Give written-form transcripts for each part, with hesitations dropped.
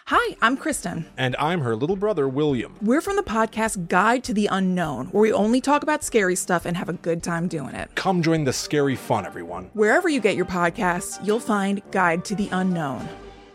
Hi, I'm Kristen. And I'm her little brother, William. We're from the podcast Guide to the Unknown, where we only talk about scary stuff and have a good time doing it. Come join the scary fun, everyone. Wherever you get your podcasts, you'll find Guide to the Unknown.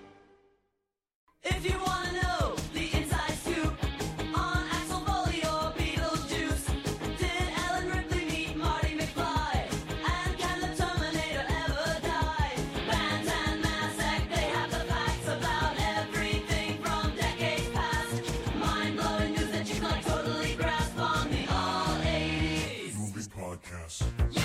If you want to know the inside scoop on Axel Foley or Beetlejuice, did Ellen Ripley meet Marty McFly? And can the Terminator ever die? Bands and Mass Effect, they have the facts about everything from decades past. Mind-blowing news that you can't totally grasp on the All 80s Movie Podcast.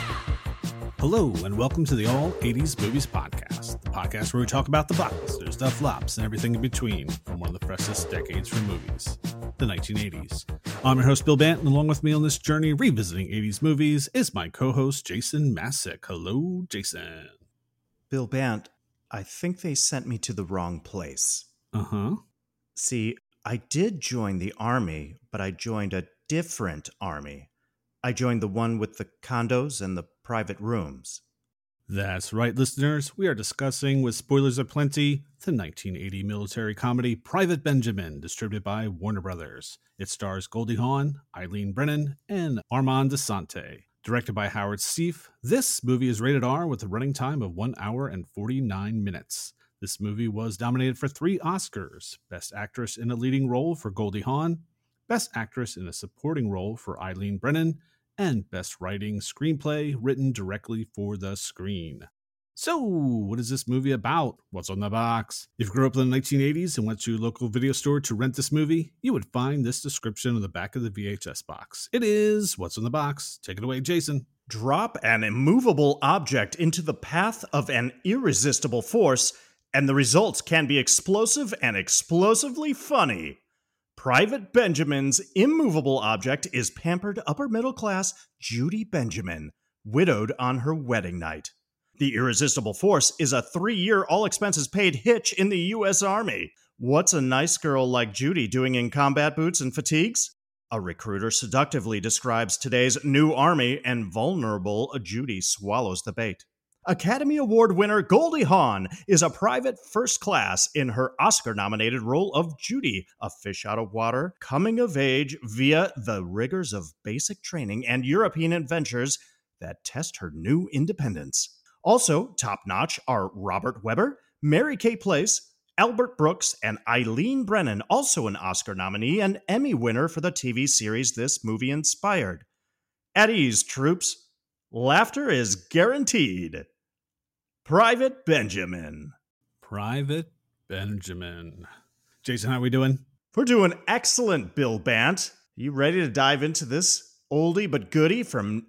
Hello, and welcome to the All 80s Movies Podcast, the podcast where we talk about the blockbusters, the flops, and everything in between from one of the freshest decades for movies, the 1980s. I'm your host, Bill Bant, and along with me on this journey revisiting 80s movies is my co-host, Jason Masick. Hello, Jason. Bill Bant, I think they sent me to the wrong place. Uh-huh. See, I did join the army, but I joined a different army. I joined the one with the condos and the private rooms. That's right, listeners. We are discussing, with spoilers aplenty, the 1980 military comedy Private Benjamin, distributed by Warner Brothers. It stars Goldie Hawn, Eileen Brennan, and Armand Assante. Directed by Howard Stieff, this movie is rated R with a running time of 1 hour and 49 minutes. This movie was nominated for 3 Oscars: Best Actress in a Leading Role for Goldie Hawn, Best Actress in a Supporting Role for Eileen Brennan, and Best Writing Screenplay written directly for the screen. So, what is this movie about? What's on the box? If you grew up in the 1980s and went to your local video store to rent this movie, you would find this description on the back of the VHS box. It is What's on the Box. Take it away, Jason. Drop an immovable object into the path of an irresistible force, and the results can be explosive and explosively funny. Private Benjamin's immovable object is pampered upper-middle-class Judy Benjamin, widowed on her wedding night. The irresistible force is a 3-year all-expenses-paid hitch in the U.S. Army. What's a nice girl like Judy doing in combat boots and fatigues? A recruiter seductively describes today's new army, and vulnerable Judy swallows the bait. Academy Award winner Goldie Hawn is a private first class in her Oscar-nominated role of Judy, a fish out of water, coming of age via the rigors of basic training and European adventures that test her new independence. Also top-notch are Robert Webber, Mary Kay Place, Albert Brooks, and Eileen Brennan, also an Oscar nominee and Emmy winner for the TV series this movie inspired. At ease, troops. Laughter is guaranteed. Private Benjamin. Private Benjamin. Jason, how are we doing? We're doing excellent, Bill Bant. You ready to dive into this oldie but goodie from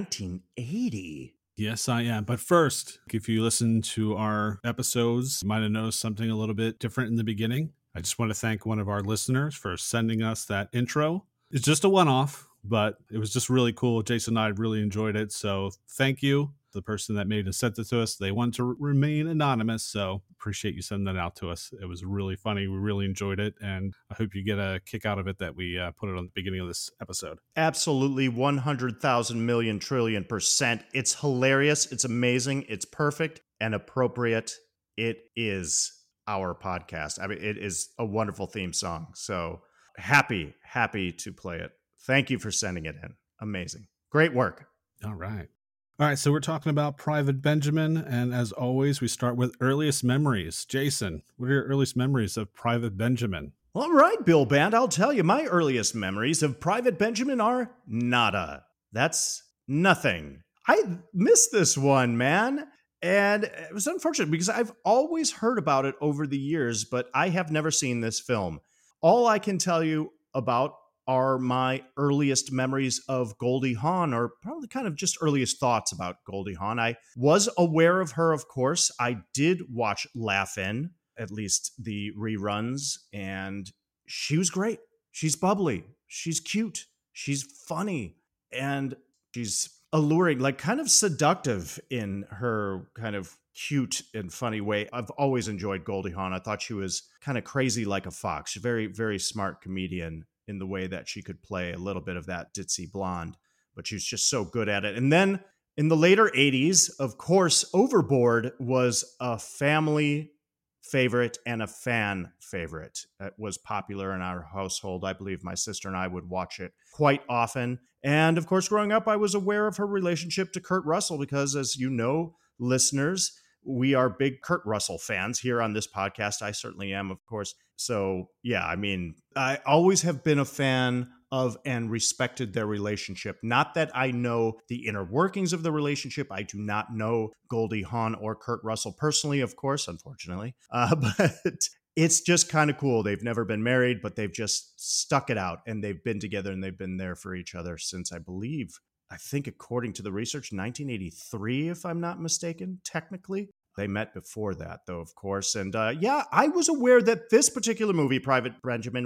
1980? Yes, I am. But first, if you listen to our episodes, you might have noticed something a little bit different in the beginning. I just want to thank one of our listeners for sending us that intro. It's just a one-off, but it was just really cool. Jason and I really enjoyed it. So thank you. The person that made and sent it to us, they wanted to remain anonymous, so appreciate you sending that out to us. It was really funny. We really enjoyed it, and I hope you get a kick out of it that we put it on the beginning of this episode. Absolutely, 100,000 million trillion %. It's hilarious. It's amazing. It's perfect and appropriate. It is our podcast. I mean, it is a wonderful theme song. So happy to play it. Thank you for sending it in. Amazing. Great work. All right. All right, so we're talking about Private Benjamin, and as always, we start with earliest memories. Jason, what are your earliest memories of Private Benjamin? All right, Bill Band, I'll tell you, my earliest memories of Private Benjamin are nada. That's nothing. I missed this one, man. And it was unfortunate because I've always heard about it over the years, but I have never seen this film. All I can tell you about are my earliest memories of Goldie Hawn, or probably kind of just earliest thoughts about Goldie Hawn. I was aware of her, of course. I did watch Laugh-In, at least the reruns, and she was great. She's bubbly. She's cute. She's funny. And she's alluring, like kind of seductive in her kind of cute and funny way. I've always enjoyed Goldie Hawn. I thought she was kind of crazy like a fox. Very, very smart comedian in the way that she could play a little bit of that ditzy blonde, but she was just so good at it. And then in the later 80s, of course, Overboard was a family favorite and a fan favorite. It was popular in our household. I believe my sister and I would watch it quite often. And of course, growing up, I was aware of her relationship to Kurt Russell because, as you know, listeners, we are big Kurt Russell fans here on this podcast. I certainly am, of course. So, yeah, I mean, I always have been a fan of and respected their relationship. Not that I know the inner workings of the relationship. I do not know Goldie Hawn or Kurt Russell personally, of course, unfortunately. But it's just kind of cool. They've never been married, but they've just stuck it out, and they've been together, and they've been there for each other since, I think according to the research, 1983, if I'm not mistaken, technically. They met before that, though, of course. And yeah, I was aware that this particular movie, Private Benjamin,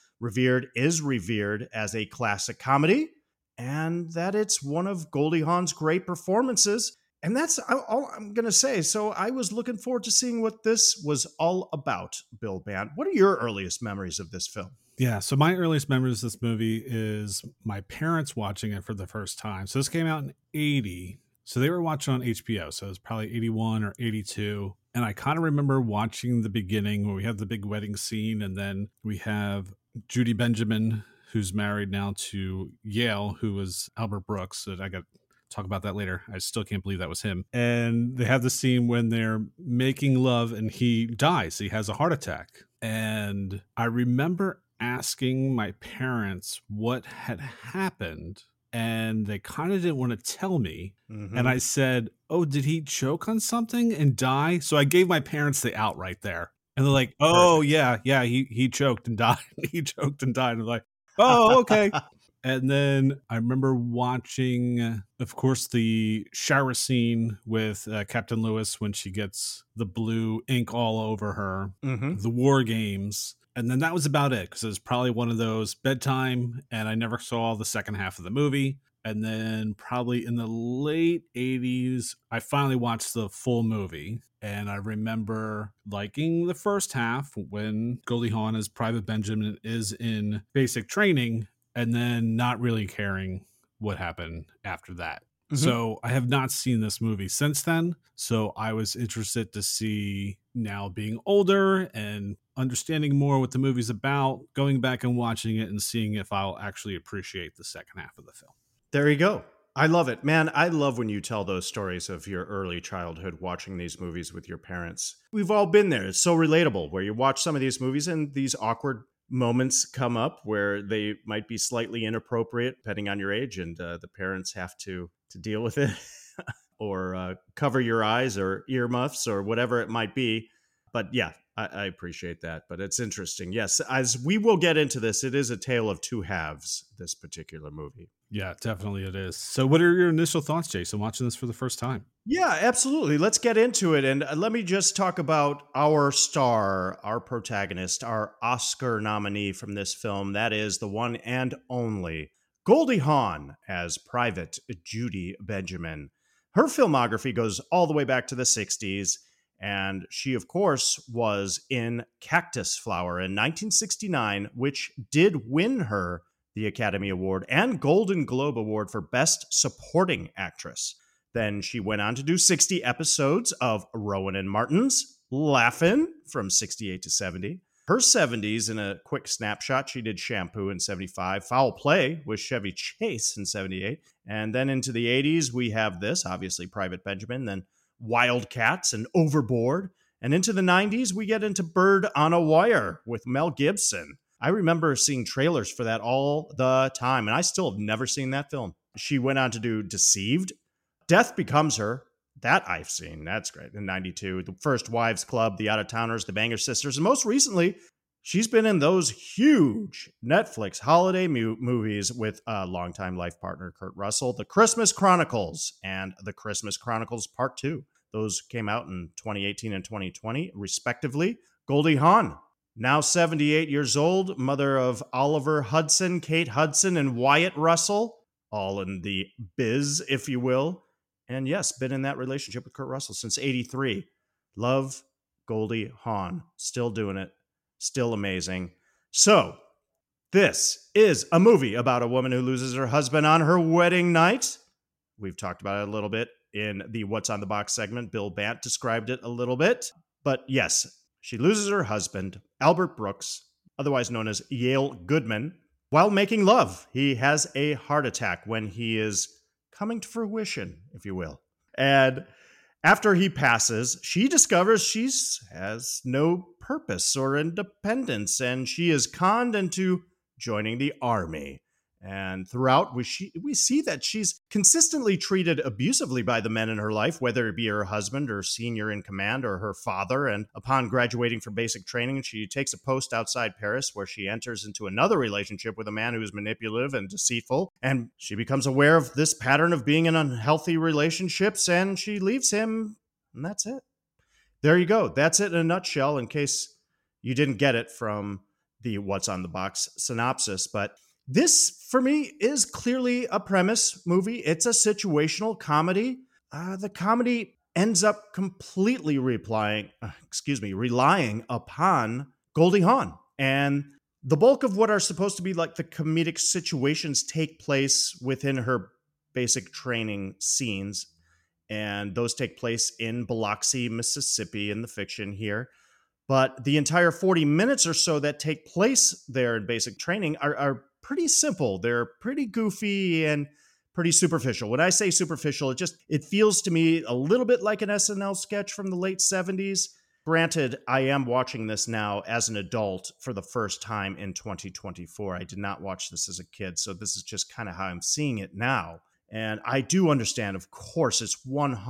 is revered as a classic comedy, and that it's one of Goldie Hawn's great performances. And that's all I'm going to say. So I was looking forward to seeing what this was all about, Bill Bant. What are your earliest memories of this film? Yeah, so my earliest memories of this movie is my parents watching it for the first time. So this came out in 80. So they were watching on HBO. So it was probably 81 or 82. And I kind of remember watching the beginning where we have the big wedding scene. And then we have Judy Benjamin, who's married now to Yale, who was Albert Brooks. And I got to talk about that later. I still can't believe that was him. And they have the scene when they're making love and he dies. He has a heart attack. And I remember asking my parents what had happened, and they kind of didn't want to tell me. Mm-hmm. And I said, "Oh, did he choke on something and die?" So I gave my parents the out right there. And they're like, "Oh, Perfect. yeah, he choked and died." He choked and died. And I'm like, "Oh, okay." And then I remember watching, of course, the shower scene with Captain Lewis when she gets the blue ink all over her, Mm-hmm. the war games. And then that was about it, because it was probably one of those bedtime, and I never saw the second half of the movie. And then probably in the late 80s, I finally watched the full movie. And I remember liking the first half when Goldie Hawn as Private Benjamin is in basic training, and then not really caring what happened after that. Mhm. So I have not seen this movie since then. So I was interested to see, now being older and understanding more what the movie's about, going back and watching it and seeing if I'll actually appreciate the second half of the film. There you go. I love it. Man, I love when you tell those stories of your early childhood watching these movies with your parents. We've all been there. It's so relatable, where you watch some of these movies and these awkward moments come up where they might be slightly inappropriate depending on your age, and the parents have to deal with it or cover your eyes or earmuffs or whatever it might be. But yeah, I appreciate that. But it's interesting. Yes, as we will get into this, it is a tale of two halves, this particular movie. Yeah, definitely it is. So what are your initial thoughts, Jason, watching this for the first time? Yeah, absolutely. Let's get into it. And let me just talk about our star, our protagonist, our Oscar nominee from this film. That is the one and only Goldie Hawn as Private Judy Benjamin. Her filmography goes all the way back to the 60s. And she, of course, was in Cactus Flower in 1969, which did win her the Academy Award and Golden Globe Award for Best Supporting Actress. Then she went on to do 60 episodes of Rowan and Martin's Laugh-In from 68 to 70. Her 70s, in a quick snapshot, she did Shampoo in 75, Foul Play with Chevy Chase in 78. And then into the 80s, we have this, obviously Private Benjamin, then Wildcats and Overboard. And into the 90s, we get into Bird on a Wire with Mel Gibson. I remember seeing trailers for that all the time, and I still have never seen that film. She went on to do Deceived, Death Becomes Her, that I've seen, that's great, in 92, The First Wives Club, The Out-of-Towners, The Banger Sisters, and most recently, she's been in those huge Netflix holiday movies with longtime life partner Kurt Russell, The Christmas Chronicles and The Christmas Chronicles Part 2. Those came out in 2018 and 2020, respectively. Goldie Hawn, now 78 years old, mother of Oliver Hudson, Kate Hudson, and Wyatt Russell, all in the biz, if you will. And yes, been in that relationship with Kurt Russell since 83. Love Goldie Hawn. Still doing it. Still amazing. So, this is a movie about a woman who loses her husband on her wedding night. We've talked about it a little bit in the What's on the Box segment. Bill Bant described it a little bit. But yes, She loses her husband, Albert Brooks, otherwise known as Yale Goodman, while making love. He has a heart attack when he is coming to fruition, if you will. And after he passes, she discovers she has no purpose or independence, and she is conned into joining the army. And throughout, we see that she's consistently treated abusively by the men in her life, whether it be her husband or senior in command or her father. And upon graduating from basic training, she takes a post outside Paris where she enters into another relationship with a man who is manipulative and deceitful. And she becomes aware of this pattern of being in unhealthy relationships, and she leaves him, and that's it. There you go. That's it in a nutshell, in case you didn't get it from the What's on the Box synopsis. But this, for me, is clearly a premise movie. It's a situational comedy. The comedy ends up completely relying upon Goldie Hawn. And the bulk of what are supposed to be like the comedic situations take place within her basic training scenes. And those take place in Biloxi, Mississippi, in the fiction here. But the entire 40 minutes or so that take place there in basic training are pretty simple. They're pretty goofy and pretty superficial. When I say superficial, it feels to me a little bit like an SNL sketch from the late 70s. Granted, I am watching this now as an adult for the first time in 2024. I did not watch this as a kid, so this is just kind of how I'm seeing it now. And I do understand, of course, it's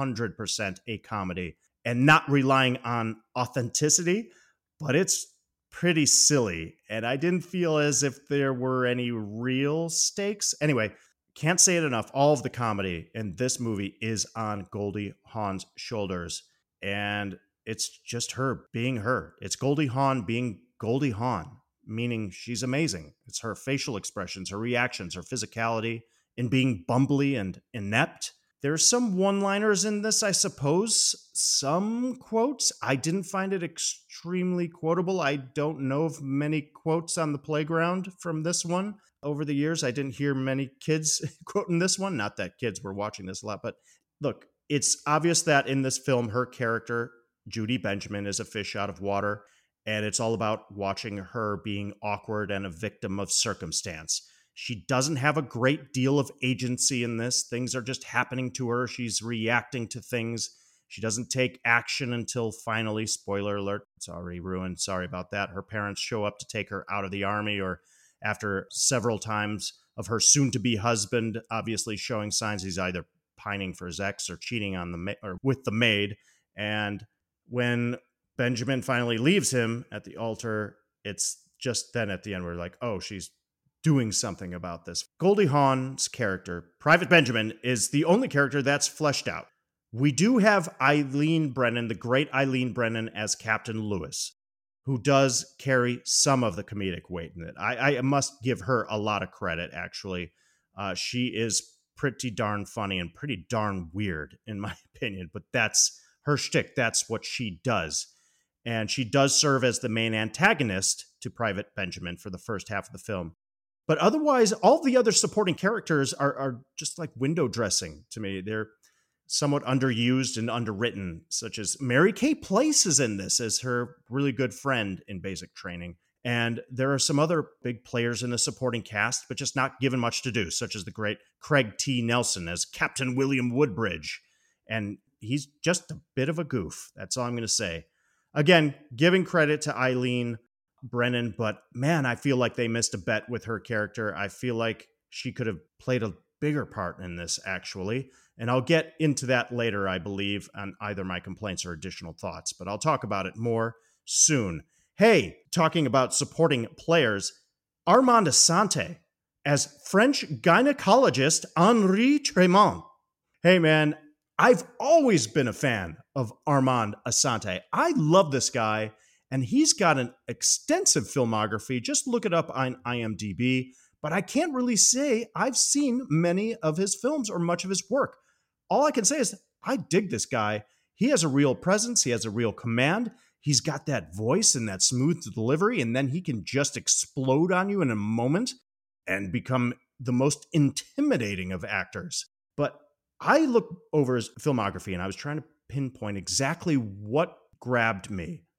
100% a comedy and not relying on authenticity, but it's pretty silly. And I didn't feel as if there were any real stakes. Anyway, can't say it enough. All of the comedy in this movie is on Goldie Hawn's shoulders. And it's just her being her. It's Goldie Hawn being Goldie Hawn, meaning she's amazing. It's her facial expressions, her reactions, her physicality in being bumbly and inept. There's some one-liners in this, I suppose, some quotes. I didn't find it extremely quotable. I don't know of many quotes on the playground from this one. Over the years, I didn't hear many kids quoting this one. Not that kids were watching this a lot, but look, it's obvious that in this film, her character, Judy Benjamin, is a fish out of water, and it's all about watching her being awkward and a victim of circumstance. She doesn't have a great deal of agency in this. Things are just happening to her. She's reacting to things. She doesn't take action until finally, spoiler alert, it's already ruined. Sorry about that. Her parents show up to take her out of the army, or after several times of her soon-to-be husband obviously showing signs he's either pining for his ex or cheating on with the maid. And when Benjamin finally leaves him at the altar, it's just then at the end we're like, oh, she's doing something about this. Goldie Hawn's character, Private Benjamin, is the only character that's fleshed out. We do have Eileen Brennan, the great Eileen Brennan, as Captain Lewis, who does carry some of the comedic weight in it. I must give her a lot of credit, actually. She is pretty darn funny and pretty darn weird, in my opinion, but that's her shtick. That's what she does. And she does serve as the main antagonist to Private Benjamin for the first half of the film. But otherwise, all the other supporting characters are just like window dressing to me. They're somewhat underused and underwritten, such as Mary Kay Place is in this as her really good friend in basic training. And there are some other big players in the supporting cast, but just not given much to do, such as the great Craig T. Nelson as Captain William Woodbridge. And he's just a bit of a goof. That's all I'm going to say. Again, giving credit to Eileen Brennan, but man, I feel like they missed a bet with her character. I feel like she could have played a bigger part in this, actually. And I'll get into that later, I believe, on either my complaints or additional thoughts, but I'll talk about it more soon. Hey, talking about supporting players, Armand Assante as French gynecologist Henri Tremont. Hey, man, I've always been a fan of Armand Assante. I love this guy. And he's got an extensive filmography. Just look it up on IMDb. But I can't really say I've seen many of his films or much of his work. All I can say is I dig this guy. He has a real presence. He has a real command. He's got that voice and that smooth delivery. And then he can just explode on you in a moment and become the most intimidating of actors. But I look over his filmography and I was trying to pinpoint exactly what grabbed me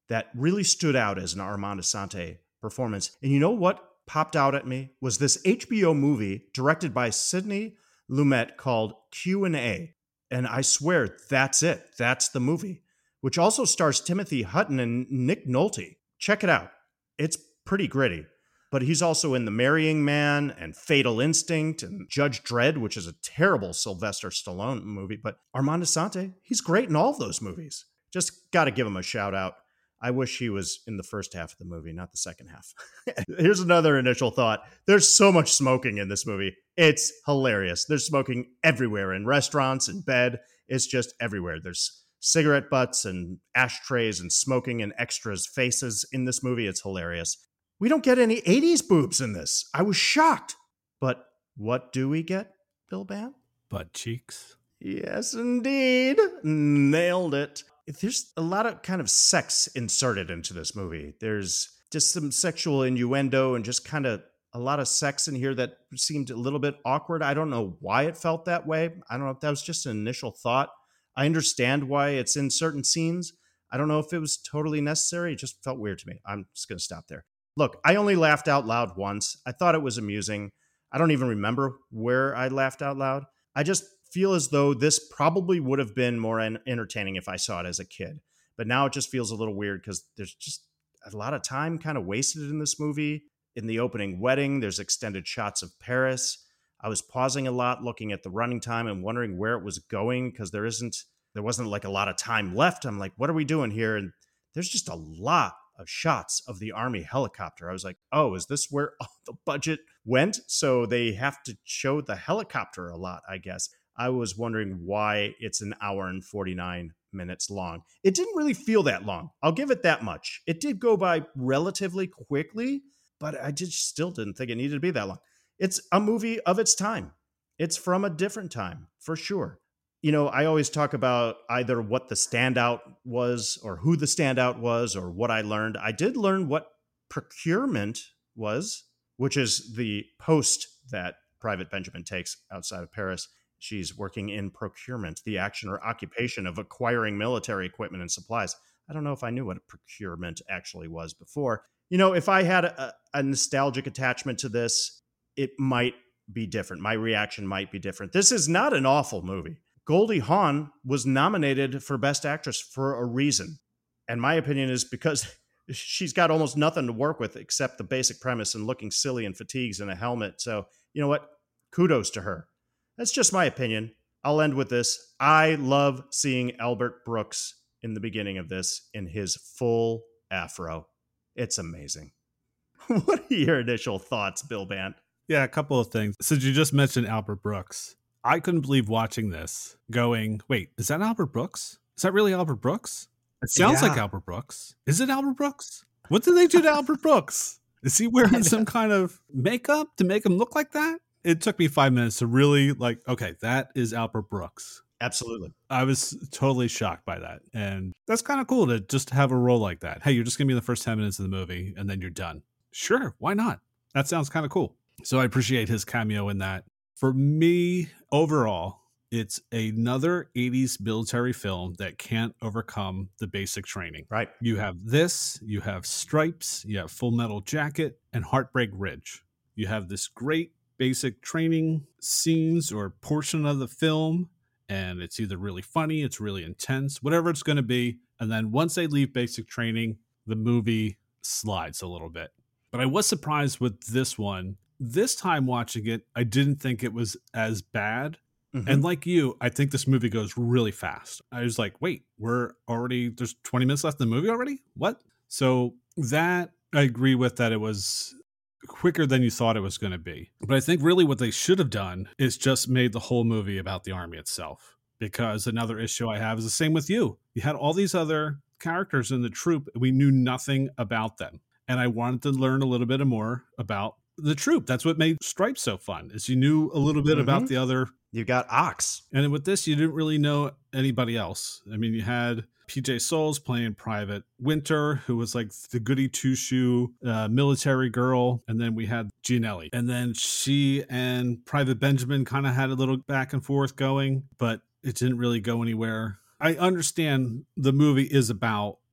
that really stood out as an Armand Assante performance. And you know what popped out at me was this HBO movie directed by Sidney Lumet called Q&A. And I swear that's it. That's the movie, which also stars Timothy Hutton and Nick Nolte. Check it out. It's pretty gritty. But he's also in The Marrying Man and Fatal Instinct and Judge Dredd, which is a terrible Sylvester Stallone movie. But Armand Assante, he's great in all of those movies. Just got to give him a shout out. I wish he was in the first half of the movie, not the second half. Here's another initial thought. There's so much smoking in this movie. It's hilarious. There's smoking everywhere, in restaurants, in bed. It's just everywhere. There's cigarette butts and ashtrays and smoking and extras' faces in this movie. It's hilarious. We don't get any 80s boobs in this. I was shocked. But what do we get, Bill Bant? Butt cheeks. Yes, indeed. Nailed it. There's a lot of kind of sex inserted into this movie. There's just some sexual innuendo and just kind of a lot of sex in here that seemed a little bit awkward. I don't know why it felt that way. I don't know if that was just an initial thought. I understand why it's in certain scenes. I don't know if it was totally necessary. It just felt weird to me. I'm just going to stop there. Look, I only laughed out loud once. I thought it was amusing. I don't even remember where I laughed out loud. I just feel as though this probably would have been more entertaining if I saw it as a kid. But now it just feels a little weird because there's just a lot of time kind of wasted in this movie. In the opening wedding, there's extended shots of Paris. I was pausing a lot, looking at the running time and wondering where it was going because there wasn't like a lot of time left. I'm like, what are we doing here? And there's just a lot of shots of the Army helicopter. I was like, oh, is this where all the budget went? So they have to show the helicopter a lot, I guess. I was wondering why it's an hour and 49 minutes long. It didn't really feel that long. I'll give it that much. It did go by relatively quickly, but I just still didn't think it needed to be that long. It's a movie of its time. It's from a different time, for sure. You know, I always talk about either what the standout was or who the standout was or what I learned. I did learn what procurement was, which is the post that Private Benjamin takes outside of Paris. She's working in procurement, the action or occupation of acquiring military equipment and supplies. I don't know if I knew what procurement actually was before. You know, if I had a nostalgic attachment to this, it might be different. My reaction might be different. This is not an awful movie. Goldie Hawn was nominated for Best Actress for a reason. And my opinion is because she's got almost nothing to work with except the basic premise and looking silly in fatigues and a helmet. So, you know what? Kudos to her. That's just my opinion. I'll end with this. I love seeing Albert Brooks in the beginning of this in his full afro. It's amazing. What are your initial thoughts, Bill Bant? Yeah, a couple of things. Since you just mentioned Albert Brooks, I couldn't believe watching this going, wait, is that Albert Brooks? Is that really Albert Brooks? It sounds like Albert Brooks. Is it Albert Brooks? What did they do to Albert Brooks? Is he wearing some kind of makeup to make him look like that? It took me 5 minutes to really okay, that is Albert Brooks. Absolutely. I was totally shocked by that. And that's kind of cool to just have a role like that. Hey, you're just going to be in the first 10 minutes of the movie and then you're done. Sure, why not? That sounds kind of cool. So I appreciate his cameo in that. For me, overall, it's another 80s military film that can't overcome the basic training. Right. You have this, you have Stripes, you have Full Metal Jacket, and Heartbreak Ridge. You have this great basic training scenes or portion of the film, and it's either really funny, it's really intense, whatever it's going to be. And then once they leave basic training, the movie slides a little bit. But I was surprised with this one. This time watching it, I didn't think it was as bad. Mm-hmm. And like you, I think this movie goes really fast. I was like, wait, there's 20 minutes left in the movie already? What? So that I agree with, that it was quicker than you thought it was going to be. But I think really what they should have done is just made the whole movie about the Army itself. Because another issue I have is the same with you. You had all these other characters in the troop. We knew nothing about them. And I wanted to learn a little bit more about the troop. That's what made Stripes so fun, is you knew a little bit about the other. You got Ox. And with this, you didn't really know anybody else. I mean, you had PJ Souls playing Private Winter, who was like the goody two-shoe military girl. And then we had Gianelli. And then she and Private Benjamin kind of had a little back and forth going, but it didn't really go anywhere. I understand the movie is about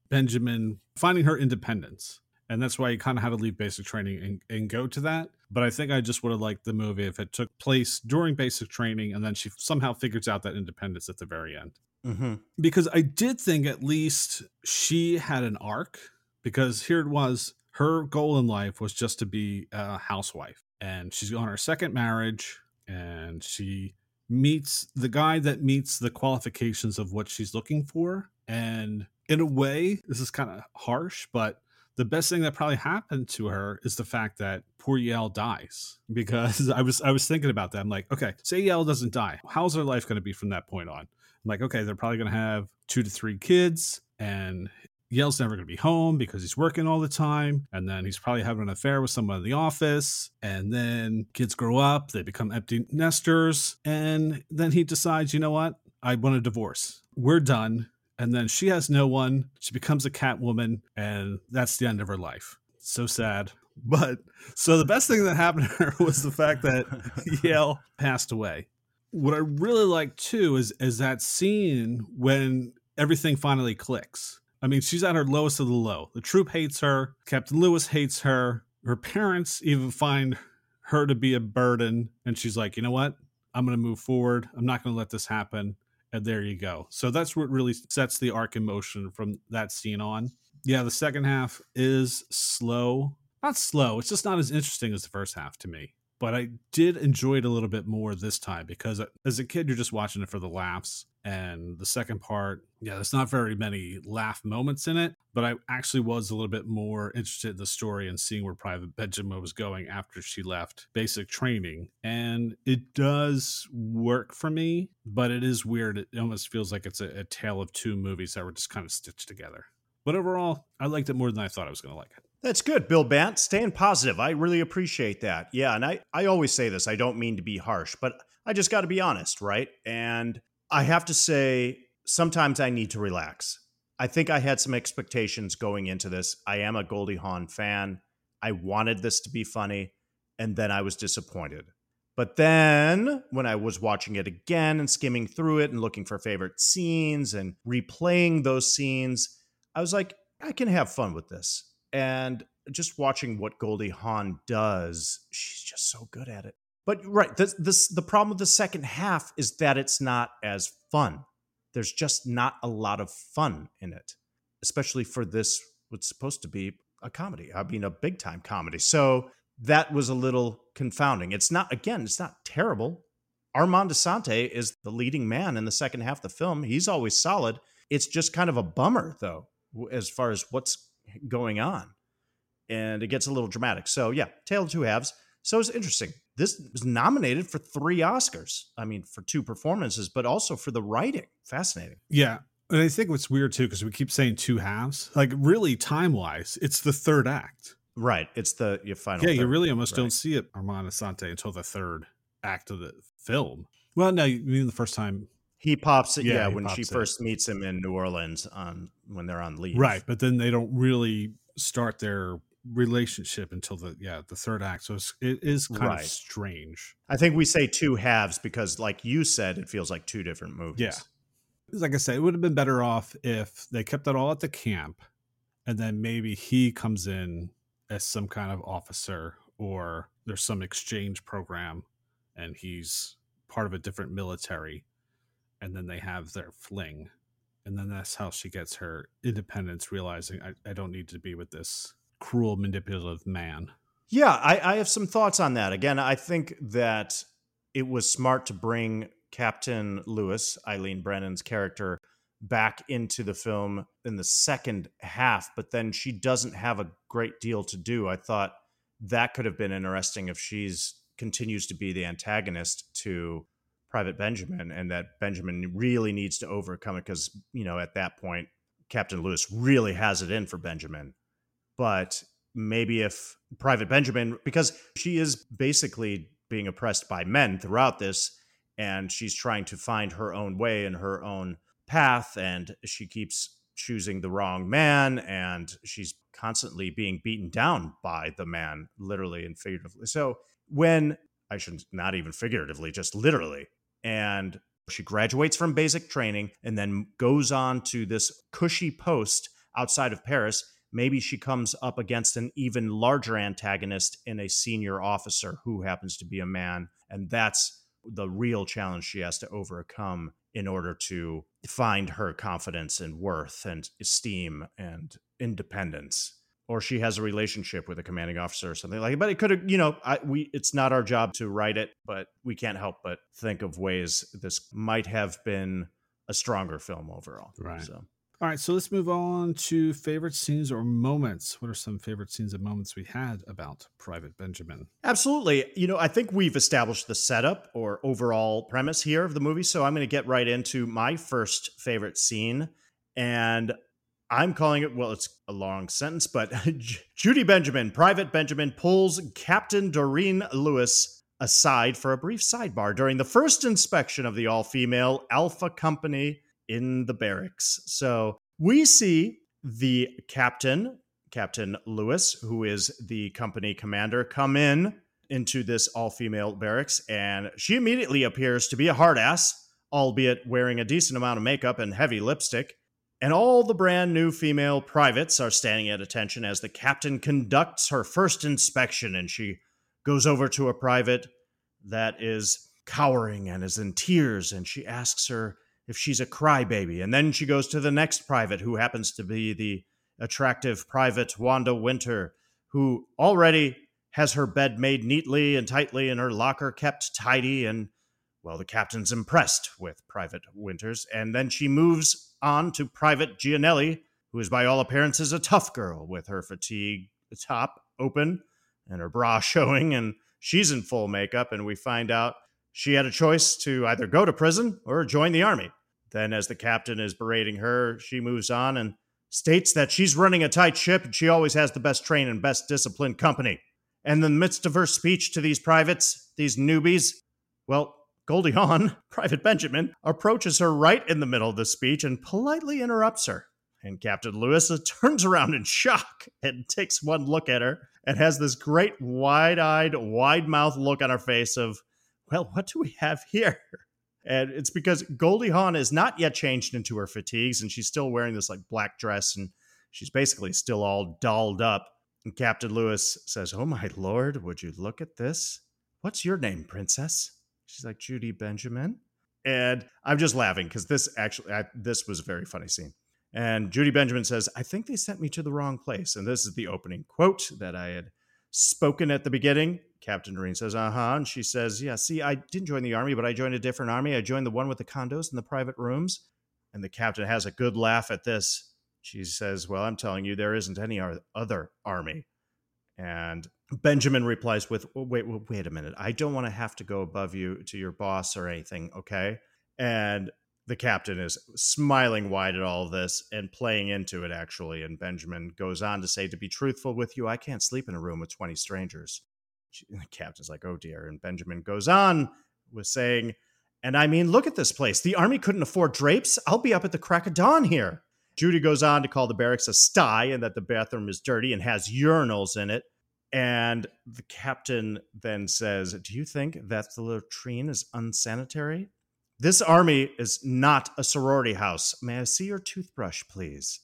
Benjamin finding her independence. And that's why he kind of had to leave basic training and go to that. But I think I just would have liked the movie if it took place during basic training and then she somehow figures out that independence at the very end. Mm-hmm. Because I did think at least she had an arc, because here it was, her goal in life was just to be a housewife. And she's on her second marriage, and she meets the guy that meets the qualifications of what she's looking for. And in a way, this is kind of harsh, but the best thing that probably happened to her is the fact that poor Yael dies. Because I was thinking about that. I'm like, okay, say Yael doesn't die. How's her life going to be from that point on? I'm like, okay, they're probably going to have 2 to 3 kids, and Yael's never going to be home because he's working all the time. And then he's probably having an affair with someone in the office. And then kids grow up, they become empty nesters. And then he decides, you know what? I want a divorce. We're done. And then she has no one. She becomes a Catwoman, and that's the end of her life. So sad. But so the best thing that happened to her was the fact that Yael passed away. What I really like too is that scene when everything finally clicks. I mean, she's at her lowest of the low. The troop hates her. Captain Lewis hates her. Her parents even find her to be a burden. And she's like, you know what? I'm going to move forward. I'm not going to let this happen. And there you go. So that's what really sets the arc in motion from that scene on. Yeah, the second half is slow. Not slow. It's just not as interesting as the first half to me. But I did enjoy it a little bit more this time because as a kid, you're just watching it for the laughs. And the second part, yeah, there's not very many laugh moments in it. But I actually was a little bit more interested in the story and seeing where Private Benjamin was going after she left basic training. And it does work for me, but it is weird. It almost feels like it's a tale of two movies that were just kind of stitched together. But overall, I liked it more than I thought I was going to like it. That's good, Bill Bant. Staying positive. I really appreciate that. Yeah, and I always say this. I don't mean to be harsh, but I just got to be honest, right? And I have to say, sometimes I need to relax. I think I had some expectations going into this. I am a Goldie Hawn fan. I wanted this to be funny, and then I was disappointed. But then when I was watching it again and skimming through it and looking for favorite scenes and replaying those scenes, I was like, I can have fun with this. And just watching what Goldie Hawn does, she's just so good at it. But right, the problem with the second half is that it's not as fun. There's just not a lot of fun in it, especially for this, what's supposed to be a comedy. I mean, a big time comedy. So that was a little confounding. It's not terrible. Armand Assante is the leading man in the second half of the film. He's always solid. It's just kind of a bummer, though, as far as what's going on, and it gets a little dramatic. So yeah, Tale of Two Halves. So it's interesting. This was nominated for 3 Oscars. I mean, for 2 performances, but also for the writing. Fascinating. Yeah. And I think what's weird too, because we keep saying 2 halves, like really time wise, it's the third act. Right. It's your final. Yeah. third. You really almost Right. don't see it, Armand Assante, until the third act of the film. Well, no, you mean the first time. He pops it. Yeah, Yeah. he When she pops it. first meets him in New Orleans when they're on leave. Right. But then they don't really start their relationship until the third act. So it is kind Right. of strange. I think we say 2 halves because, like you said, it feels like 2 different movies. Yeah. Like I said, it would have been better off if they kept it all at the camp and then maybe he comes in as some kind of officer or there's some exchange program and he's part of a different military and then they have their fling. And then that's how she gets her independence, realizing I don't need to be with this cruel, manipulative man. Yeah, I have some thoughts on that. Again, I think that it was smart to bring Captain Lewis, Eileen Brennan's character, back into the film in the second half, but then she doesn't have a great deal to do. I thought that could have been interesting if she's continues to be the antagonist to Private Benjamin, and that Benjamin really needs to overcome it because, at that point, Captain Lewis really has it in for Benjamin. But maybe if Private Benjamin, because she is basically being oppressed by men throughout this, and she's trying to find her own way and her own path, and she keeps choosing the wrong man, and she's constantly being beaten down by the man, literally and figuratively. So I should not even figuratively, just literally. And she graduates from basic training and then goes on to this cushy post outside of Paris, maybe she comes up against an even larger antagonist in a senior officer who happens to be a man. And that's the real challenge she has to overcome in order to find her confidence and worth and esteem and independence. Or she has a relationship with a commanding officer or something like that. But it could have, it's not our job to write it, but we can't help but think of ways this might have been a stronger film overall. Right. So. All right, so let's move on to favorite scenes or moments. What are some favorite scenes and moments we had about Private Benjamin? Absolutely. I think we've established the setup or overall premise here of the movie. So I'm going to get right into my first favorite scene. And I'm calling it, well, it's a long sentence, but Judy Benjamin, Private Benjamin, pulls Captain Doreen Lewis aside for a brief sidebar during the first inspection of the all-female Alpha Company in the barracks. So we see the Captain Lewis, who is the company commander, come into this all-female barracks, and she immediately appears to be a hard ass, albeit wearing a decent amount of makeup and heavy lipstick. And all the brand new female privates are standing at attention as the captain conducts her first inspection, and she goes over to a private that is cowering and is in tears, and she asks her if she's a crybaby. And then she goes to the next private, who happens to be the attractive Private Wanda Winter, who already has her bed made neatly and tightly and her locker kept tidy. And, well, the captain's impressed with Private Winters. And then she moves on to Private Gianelli, who is by all appearances a tough girl with her fatigue top open and her bra showing. And she's in full makeup. And we find out she had a choice to either go to prison or join the army. Then, as the captain is berating her, she moves on and states that she's running a tight ship and she always has the best trained and best disciplined company. And in the midst of her speech to these privates, these newbies, well, Goldie Hawn, Private Benjamin, approaches her right in the middle of the speech and politely interrupts her. And Captain Lewis turns around in shock and takes one look at her and has this great wide-eyed, wide-mouthed look on her face of, well, what do we have here? And it's because Goldie Hawn is not yet changed into her fatigues, and she's still wearing this like black dress, and she's basically still all dolled up. And Captain Lewis says, "Oh my lord, would you look at this? What's your name, princess?" She's like, "Judy Benjamin." And I'm just laughing because this was a very funny scene. And Judy Benjamin says, "I think they sent me to the wrong place." And this is the opening quote that I had spoken at the beginning. Captain Doreen says, "Uh-huh." And she says, "Yeah, see, I didn't join the army, but I joined a different army. I joined the one with the condos and the private rooms." And the captain has a good laugh at this. She says, "Well, I'm telling you, there isn't any other army." And Benjamin replies with, wait a minute. I don't want to have to go above you to your boss or anything, okay? And the captain is smiling wide at all of this and playing into it, actually. And Benjamin goes on to say, "To be truthful with you, I can't sleep in a room with 20 strangers." The captain's like, "Oh dear." And Benjamin goes on with saying, "And I mean, look at this place. The army couldn't afford drapes. I'll be up at the crack of dawn here." Judy goes on to call the barracks a sty and that the bathroom is dirty and has urinals in it. And the captain then says, "Do you think that the latrine is unsanitary? This army is not a sorority house. May I see your toothbrush, please?"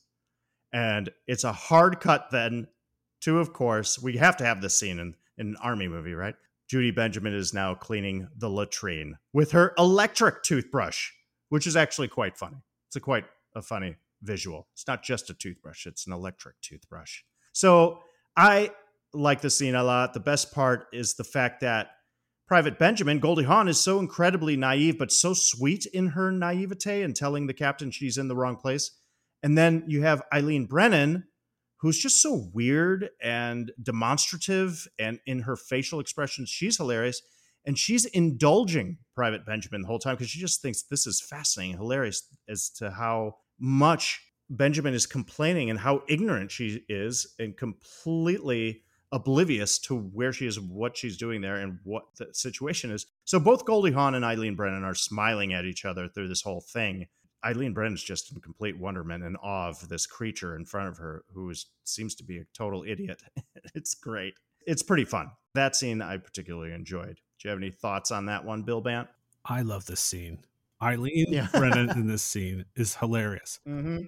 And it's a hard cut then to, of course, we have to have this scene in an army movie, right? Judy Benjamin is now cleaning the latrine with her electric toothbrush, which is actually quite funny. It's quite a funny visual. It's not just a toothbrush, it's an electric toothbrush. So I like the scene a lot. The best part is the fact that Private Benjamin, Goldie Hawn, is so incredibly naive, but so sweet in her naivete and telling the captain she's in the wrong place. And then you have Eileen Brennan, who's just so weird and demonstrative, and in her facial expressions, she's hilarious. And she's indulging Private Benjamin the whole time because she just thinks this is fascinating, hilarious as to how much Benjamin is complaining and how ignorant she is and completely oblivious to where she is, what she's doing there, and what the situation is. So both Goldie Hawn and Eileen Brennan are smiling at each other through this whole thing. Eileen Brennan's just in complete wonderment and awe of this creature in front of her who seems to be a total idiot. It's great. It's pretty fun. That scene I particularly enjoyed. Do you have any thoughts on that one, Bill Bant? I love this scene. Eileen Brennan in this scene is hilarious. Mm-hmm.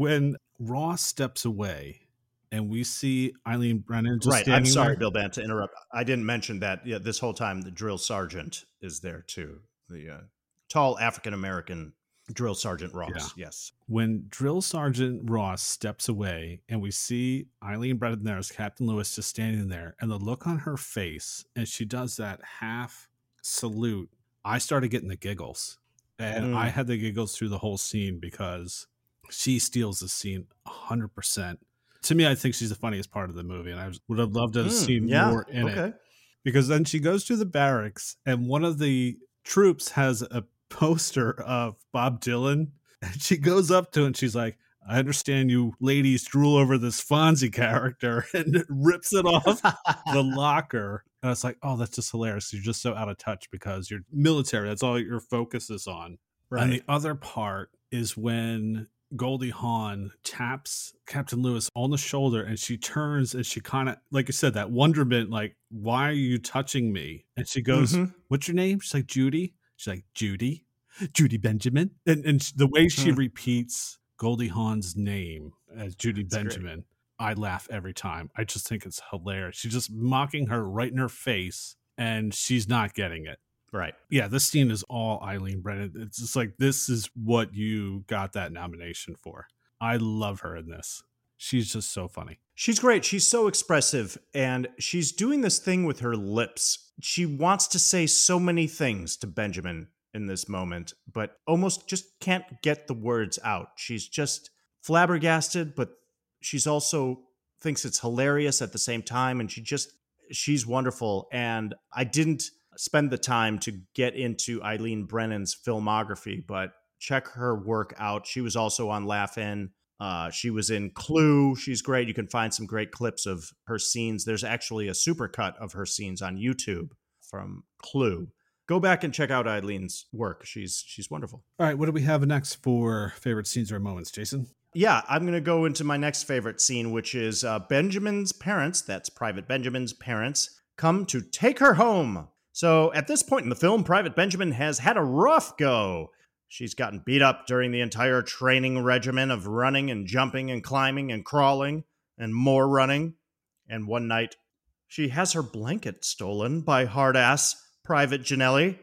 When Ross steps away and we see Eileen Brennan just Right. standing I'm sorry, there. Bill Bant, to interrupt. I didn't mention that. Yeah, this whole time the drill sergeant is there too. The tall African American drill sergeant Ross. Yeah. Yes. When Drill Sergeant Ross steps away and we see Eileen Brennan there as Captain Lewis just standing there, and the look on her face, and she does that half salute, I started getting the giggles. And I had the giggles through the whole scene because she steals the scene 100%. To me, I think she's the funniest part of the movie, and I would have loved to have seen more in it. Because then she goes to the barracks, and one of the troops has a poster of Bob Dylan, and she goes up to him and she's like, I understand you ladies drool over this Fonzie character, and rips it off the locker. And I was like, oh, that's just hilarious. You're just so out of touch because you're military. That's all your focus is on. Right. And the other part is when Goldie Hawn taps Captain Lewis on the shoulder, and she turns and she kind of, like you said, that wonderment, like, why are you touching me? And she goes, what's your name? She's like, Judy. She's like, Judy Benjamin. And the way she repeats Goldie Hawn's name as Judy Benjamin, great. I laugh every time. I just think it's hilarious. She's just mocking her right in her face, and she's not getting it. Right. Yeah, this scene is all Eileen Brennan. It's just like, this is what you got that nomination for. I love her in this. She's just so funny. She's great. She's so expressive, and she's doing this thing with her lips. She wants to say so many things to Benjamin in this moment, but almost just can't get the words out. She's just flabbergasted, but she's also thinks it's hilarious at the same time, and she's wonderful. And I didn't spend the time to get into Eileen Brennan's filmography, but check her work out. She was also on Laugh-In. She was in Clue. She's great. You can find some great clips of her scenes. There's actually a supercut of her scenes on YouTube from Clue. Go back and check out Eileen's work. She's wonderful. All right, what do we have next for favorite scenes or moments, Jason? Yeah, I'm going to go into my next favorite scene, which is Benjamin's parents, that's Private Benjamin's parents, come to take her home. So at this point in the film, Private Benjamin has had a rough go. She's gotten beat up during the entire training regimen of running and jumping and climbing and crawling and more running. And one night, she has her blanket stolen by hard-ass Private Gianelli.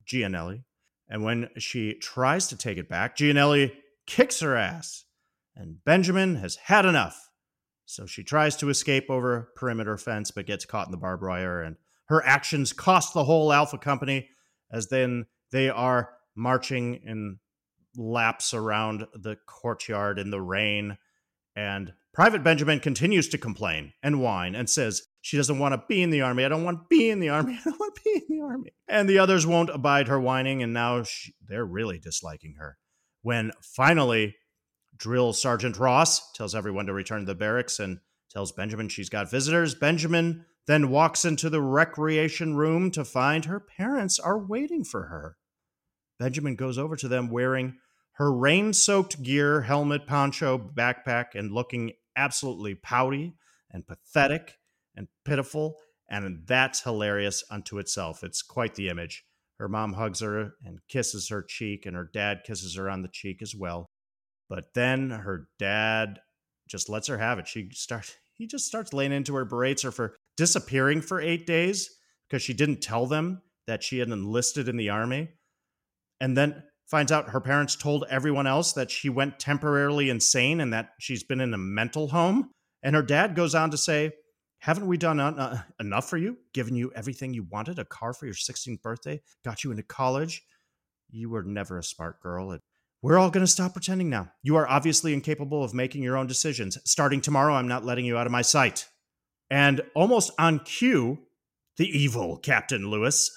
And when she tries to take it back, Gianelli kicks her ass. And Benjamin has had enough. So she tries to escape over a perimeter fence, but gets caught in the barbed wire. And her actions cost the whole Alpha Company, as then they are marching in laps around the courtyard in the rain. And Private Benjamin continues to complain and whine and says she doesn't want to be in the army. I don't want to be in the army. I don't want to be in the army. And the others won't abide her whining, and now they're really disliking her. When finally Drill Sergeant Ross tells everyone to return to the barracks and tells Benjamin she's got visitors, Benjamin then walks into the recreation room to find her parents are waiting for her. Benjamin goes over to them wearing her rain-soaked gear, helmet, poncho, backpack, and looking absolutely pouty and pathetic and pitiful, and that's hilarious unto itself. It's quite the image. Her mom hugs her and kisses her cheek, and her dad kisses her on the cheek as well. But then her dad just lets her have it. He just starts laying into her, berates her for disappearing for 8 days because she didn't tell them that she had enlisted in the army. And then finds out her parents told everyone else that she went temporarily insane and that she's been in a mental home. And her dad goes on to say, haven't we done enough for you? Given you everything you wanted, a car for your 16th birthday, got you into college. You were never a smart girl. We're all going to stop pretending now. You are obviously incapable of making your own decisions. Starting tomorrow, I'm not letting you out of my sight. And almost on cue, the evil Captain Lewis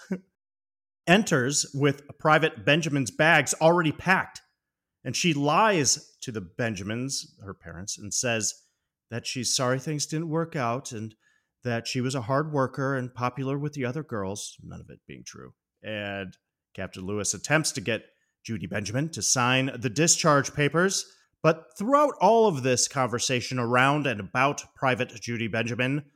enters with Private Benjamin's bags already packed. And she lies to the Benjamins, her parents, and says that she's sorry things didn't work out and that she was a hard worker and popular with the other girls, none of it being true. And Captain Lewis attempts to get Judy Benjamin to sign the discharge papers, but throughout all of this conversation around and about Private Judy Benjamin,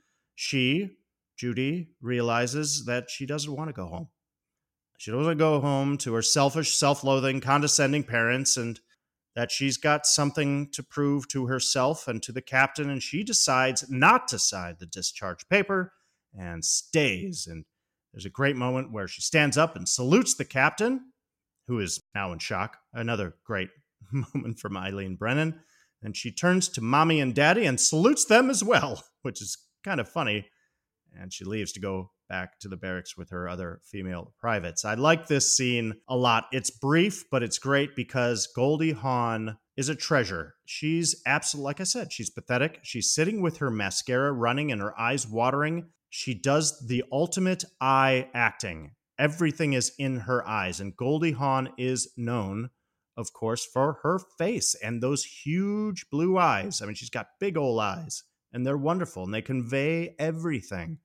Judy, realizes that she doesn't want to go home. She doesn't want to go home to her selfish, self-loathing, condescending parents, and that she's got something to prove to herself and to the captain, and she decides not to sign the discharge paper and stays. And there's a great moment where she stands up and salutes the captain, who is now in shock. Another great moment from Eileen Brennan. And she turns to mommy and daddy and salutes them as well, which is kind of funny. And she leaves to go back to the barracks with her other female privates. I like this scene a lot. It's brief, but it's great because Goldie Hawn is a treasure. She's absolutely, like I said, she's pathetic. She's sitting with her mascara running and her eyes watering. She does the ultimate eye acting. Everything is in her eyes. And Goldie Hawn is known, of course, for her face and those huge blue eyes. I mean, she's got big old eyes, and they're wonderful, and they convey everything.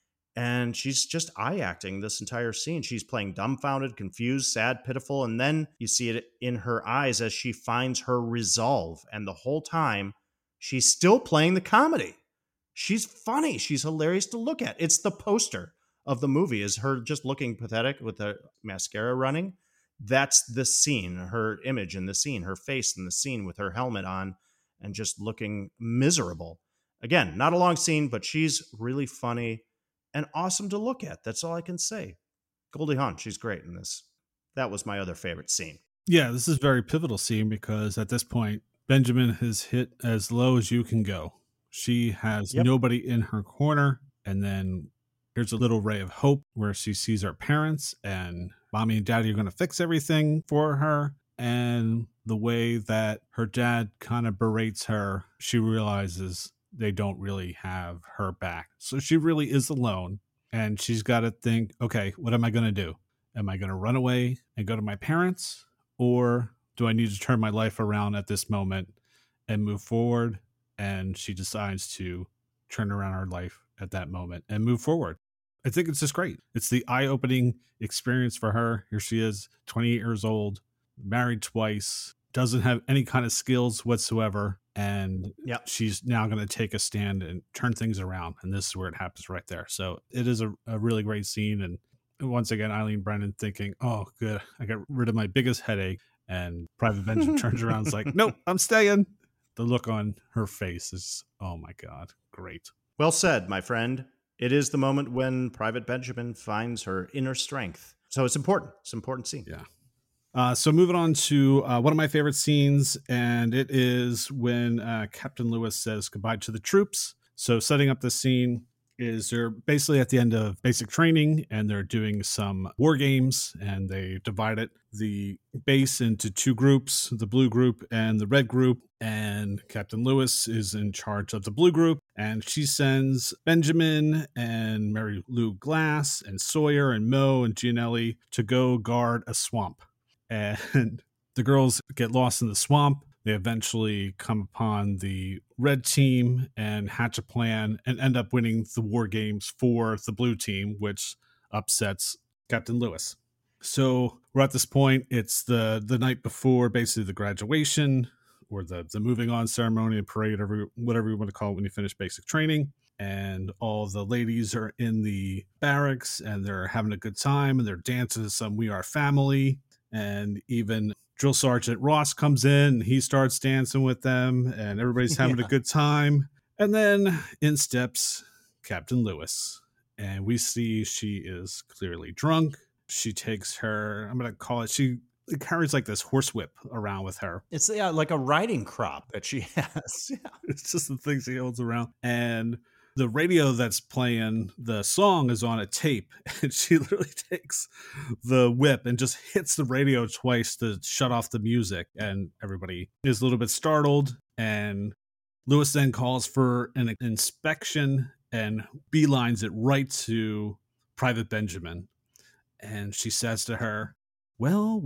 And she's just eye acting this entire scene. She's playing dumbfounded, confused, sad, pitiful, and then you see it in her eyes as she finds her resolve. And the whole time, she's still playing the comedy. She's funny. She's hilarious to look at. It's the poster of the movie, is her just looking pathetic with the mascara running. That's the scene, her image in the scene, her face in the scene with her helmet on and just looking miserable. Again, not a long scene, but she's really funny and awesome to look at. That's all I can say. Goldie Hawn, she's great in this. That was my other favorite scene. Yeah, this is a very pivotal scene because at this point, Benjamin has hit as low as you can go. She has nobody in her corner. And then here's a little ray of hope where she sees her parents and mommy and daddy are going to fix everything for her. And the way that her dad kind of berates her, she realizes they don't really have her back. So she really is alone. And she's got to think, okay, what am I going to do? Am I going to run away and go to my parents? Or do I need to turn my life around at this moment and move forward? And she decides to turn around her life at that moment and move forward. I think it's just great. It's the eye-opening experience for her. Here she is, 28 years old, married twice, doesn't have any kind of skills whatsoever. And she's now going to take a stand and turn things around. And this is where it happens right there. So it is a really great scene. And once again, Eileen Brennan thinking, oh, good, I got rid of my biggest headache. And Private Benjamin turns around and is like, nope, I'm staying. The look on her face is, oh my God, great. Well said, my friend. It is the moment when Private Benjamin finds her inner strength. So it's important. It's an important scene. Yeah. So moving on to one of my favorite scenes, and it is when Captain Lewis says goodbye to the troops. So setting up the scene is they're basically at the end of basic training, and they're doing some war games, and they divided the base into two groups, the blue group and the red group. And Captain Lewis is in charge of the blue group, and she sends Benjamin and Mary Lou Glass and Sawyer and Mo and Gianelli to go guard a swamp. And the girls get lost in the swamp. They eventually come upon the red team and hatch a plan and end up winning the war games for the blue team, which upsets Captain Lewis. So we're at this point. It's the night before basically the graduation or the moving on ceremony, parade, whatever you want to call it when you finish basic training. And all the ladies are in the barracks and they're having a good time and they're dancing to some We Are Family. And even Drill Sergeant Ross comes in and he starts dancing with them and everybody's having a good time. And then in steps Captain Lewis. And we see she is clearly drunk. She takes her, I'm going to call it, she carries like this horsewhip around with her. It's like a riding crop that she has. It's just the thing she holds around. And the radio that's playing the song is on a tape, and she literally takes the whip and just hits the radio twice to shut off the music. And everybody is a little bit startled. And Lewis then calls for an inspection and beelines it right to Private Benjamin. And she says to her, well,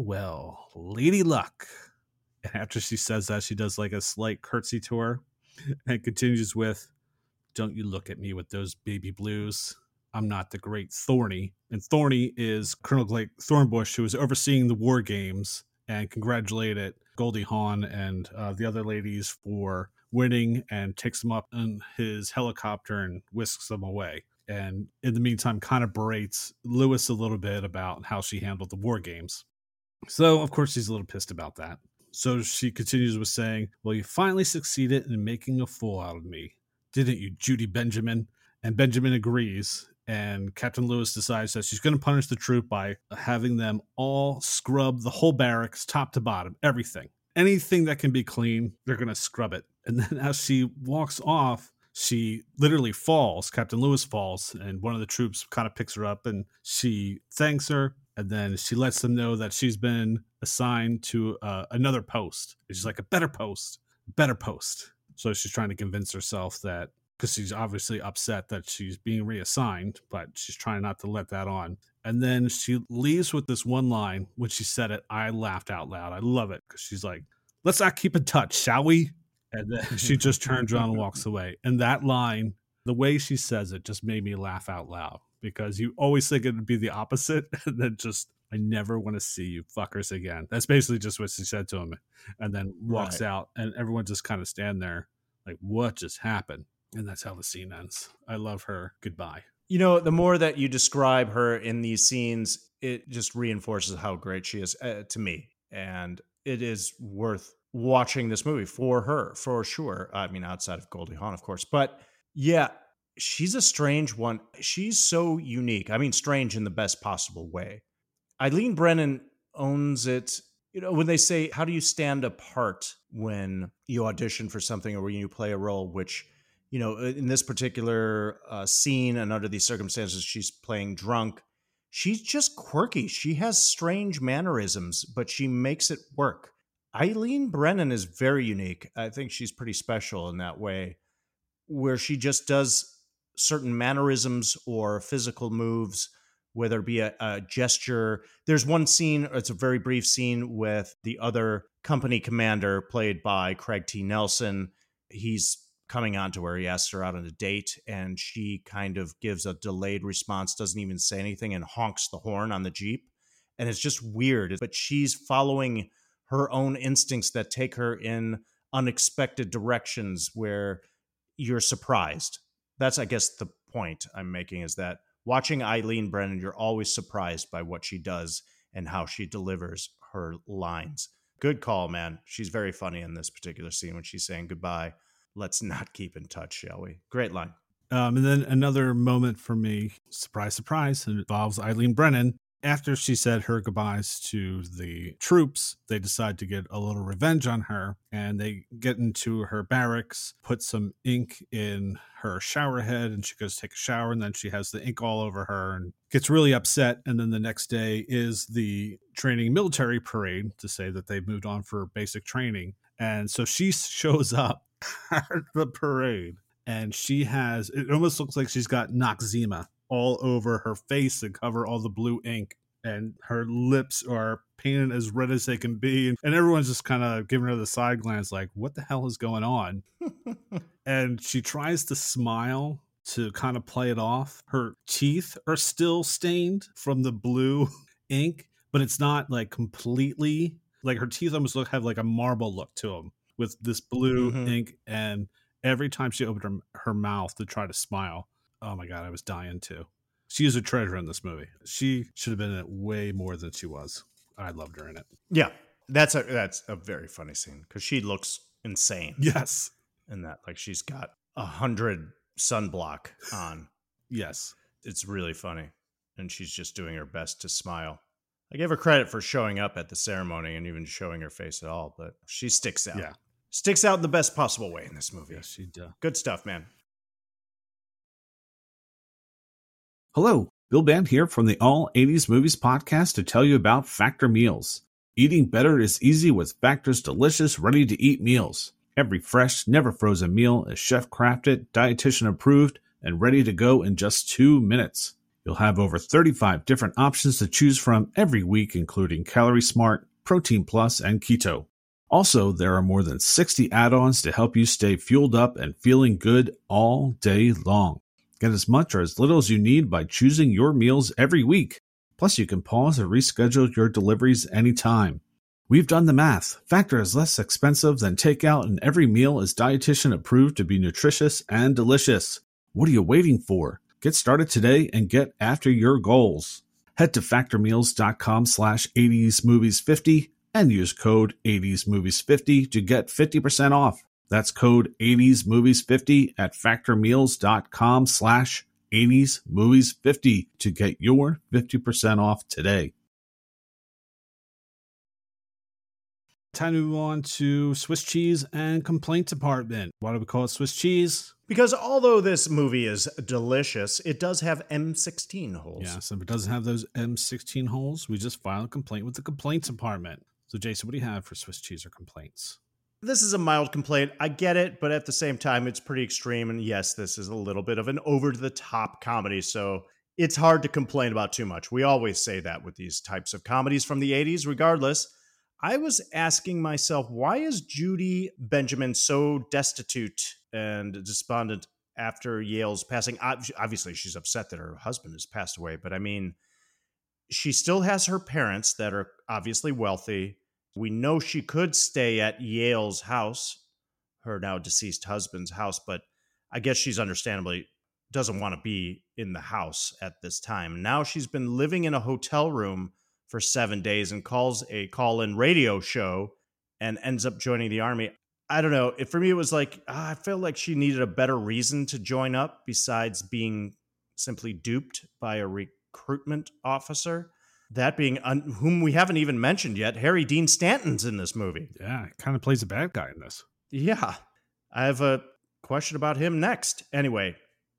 Lady Luck. And after she says that, she does like a slight curtsy to her and continues with, don't you look at me with those baby blues. I'm not the great Thorny. And Thorny is Colonel Blake Thornbush, who was overseeing the war games and congratulated Goldie Hawn and the other ladies for winning, and takes them up in his helicopter and whisks them away. And in the meantime, kind of berates Lewis a little bit about how she handled the war games. So, of course, she's a little pissed about that. So she continues with saying, well, you finally succeeded in making a fool out of me, didn't you, Judy Benjamin? And Benjamin agrees. And Captain Lewis decides that she's going to punish the troop by having them all scrub the whole barracks, top to bottom, everything. Anything that can be clean, they're going to scrub it. And then as she walks off, she literally falls. Captain Lewis falls, and one of the troops kind of picks her up, and she thanks her. And then she lets them know that she's been assigned to another post. It's like a better post. So she's trying to convince herself that, because she's obviously upset that she's being reassigned, but she's trying not to let that on. And then she leaves with this one line. When she said it, I laughed out loud. I love it, because she's like, let's not keep in touch, shall we? And then she just turns around and walks away. And that line, the way she says it, just made me laugh out loud, because you always think it would be the opposite. And then just, I never want to see you fuckers again. That's basically just what she said to him. And then walks out, and everyone just kind of stand there like, what just happened? And that's how the scene ends. I love her goodbye. You know, the more that you describe her in these scenes, it just reinforces how great she is to me. And it is worth watching this movie for her, for sure. I mean, outside of Goldie Hawn, of course. But yeah, she's a strange one. She's so unique. I mean, strange in the best possible way. Eileen Brennan owns it. You know, when they say, how do you stand apart when you audition for something or when you play a role, which, you know, in this particular scene and under these circumstances, she's playing drunk. She's just quirky. She has strange mannerisms, but she makes it work. Eileen Brennan is very unique. I think she's pretty special in that way, where she just does certain mannerisms or physical moves, whether it be a gesture. There's one scene, it's a very brief scene with the other company commander played by Craig T. Nelson. He's coming on to where he asks her out on a date, and she kind of gives a delayed response, doesn't even say anything, and honks the horn on the Jeep. And it's just weird, but she's following her own instincts that take her in unexpected directions where you're surprised. That's, I guess, the point I'm making, is that watching Eileen Brennan, you're always surprised by what she does and how she delivers her lines. Good call, man. She's very funny in this particular scene when she's saying goodbye. Let's not keep in touch, shall we? Great line. And then another moment for me, surprise, surprise, involves Eileen Brennan. After she said her goodbyes to the troops, they decide to get a little revenge on her, and they get into her barracks, put some ink in her shower head, and she goes to take a shower, and then she has the ink all over her and gets really upset. And then the next day is the training military parade to say that they've moved on for basic training. And so she shows up at the parade, and she has, it almost looks like she's got Noxzema all over her face and cover all the blue ink, and her lips are painted as red as they can be, and everyone's just kind of giving her the side glance like, what the hell is going on? And she tries to smile to kind of play it off. Her teeth are still stained from the blue ink, but it's not like completely, like her teeth almost have like a marble look to them with this blue ink. And every time she opened her mouth to try to smile, oh my God, I was dying too. She is a treasure in this movie. She should have been in it way more than she was. I loved her in it. Yeah, that's a very funny scene, because she looks insane. Yes. In that, like, she's got 100 sunblock on. Yes. It's really funny. And she's just doing her best to smile. I gave her credit for showing up at the ceremony and even showing her face at all, but she sticks out. Yeah. Sticks out in the best possible way in this movie. Yes, she does. Good stuff, man. Hello, Bill Band here from the All 80s Movies podcast to tell you about Factor Meals. Eating better is easy with Factor's delicious, ready-to-eat meals. Every fresh, never frozen meal is chef-crafted, dietitian approved, and ready to go in just 2 minutes. You'll have over 35 different options to choose from every week, including Calorie Smart, Protein Plus, and Keto. Also, there are more than 60 add-ons to help you stay fueled up and feeling good all day long. Get as much or as little as you need by choosing your meals every week. Plus, you can pause or reschedule your deliveries anytime. We've done the math. Factor is less expensive than takeout, and every meal is dietitian approved to be nutritious and delicious. What are you waiting for? Get started today and get after your goals. Head to factormeals.com/80smovies50. and use code 80smovies50 to get 50% off. That's code 80smovies50 at factormeals.com/80smovies50 to get your 50% off today. Time to move on to Swiss cheese and complaint department. Why do we call it Swiss cheese? Because although this movie is delicious, it does have M16 holes. Yeah, so if it doesn't have those M16 holes, we just file a complaint with the complaint department. So, Jason, what do you have for Swiss cheese or complaints? This is a mild complaint. I get it, but at the same time, it's pretty extreme. And yes, this is a little bit of an over-the-top comedy, so it's hard to complain about too much. We always say that with these types of comedies from the 80s. Regardless, I was asking myself, why is Judy Benjamin so destitute and despondent after Yale's passing? Obviously, she's upset that her husband has passed away, but I mean, she still has her parents that are obviously wealthy. We know she could stay at Yale's house, her now deceased husband's house, but I guess she's understandably doesn't want to be in the house at this time. Now she's been living in a hotel room for 7 days and calls a call-in radio show and ends up joining the army. I don't know. For me, it was like, I felt like she needed a better reason to join up besides being simply duped by a recruitment officer. That being, whom we haven't even mentioned yet, Harry Dean Stanton's in this movie. Yeah, it kind of plays a bad guy in this. Yeah. I have a question about him next. Anyway,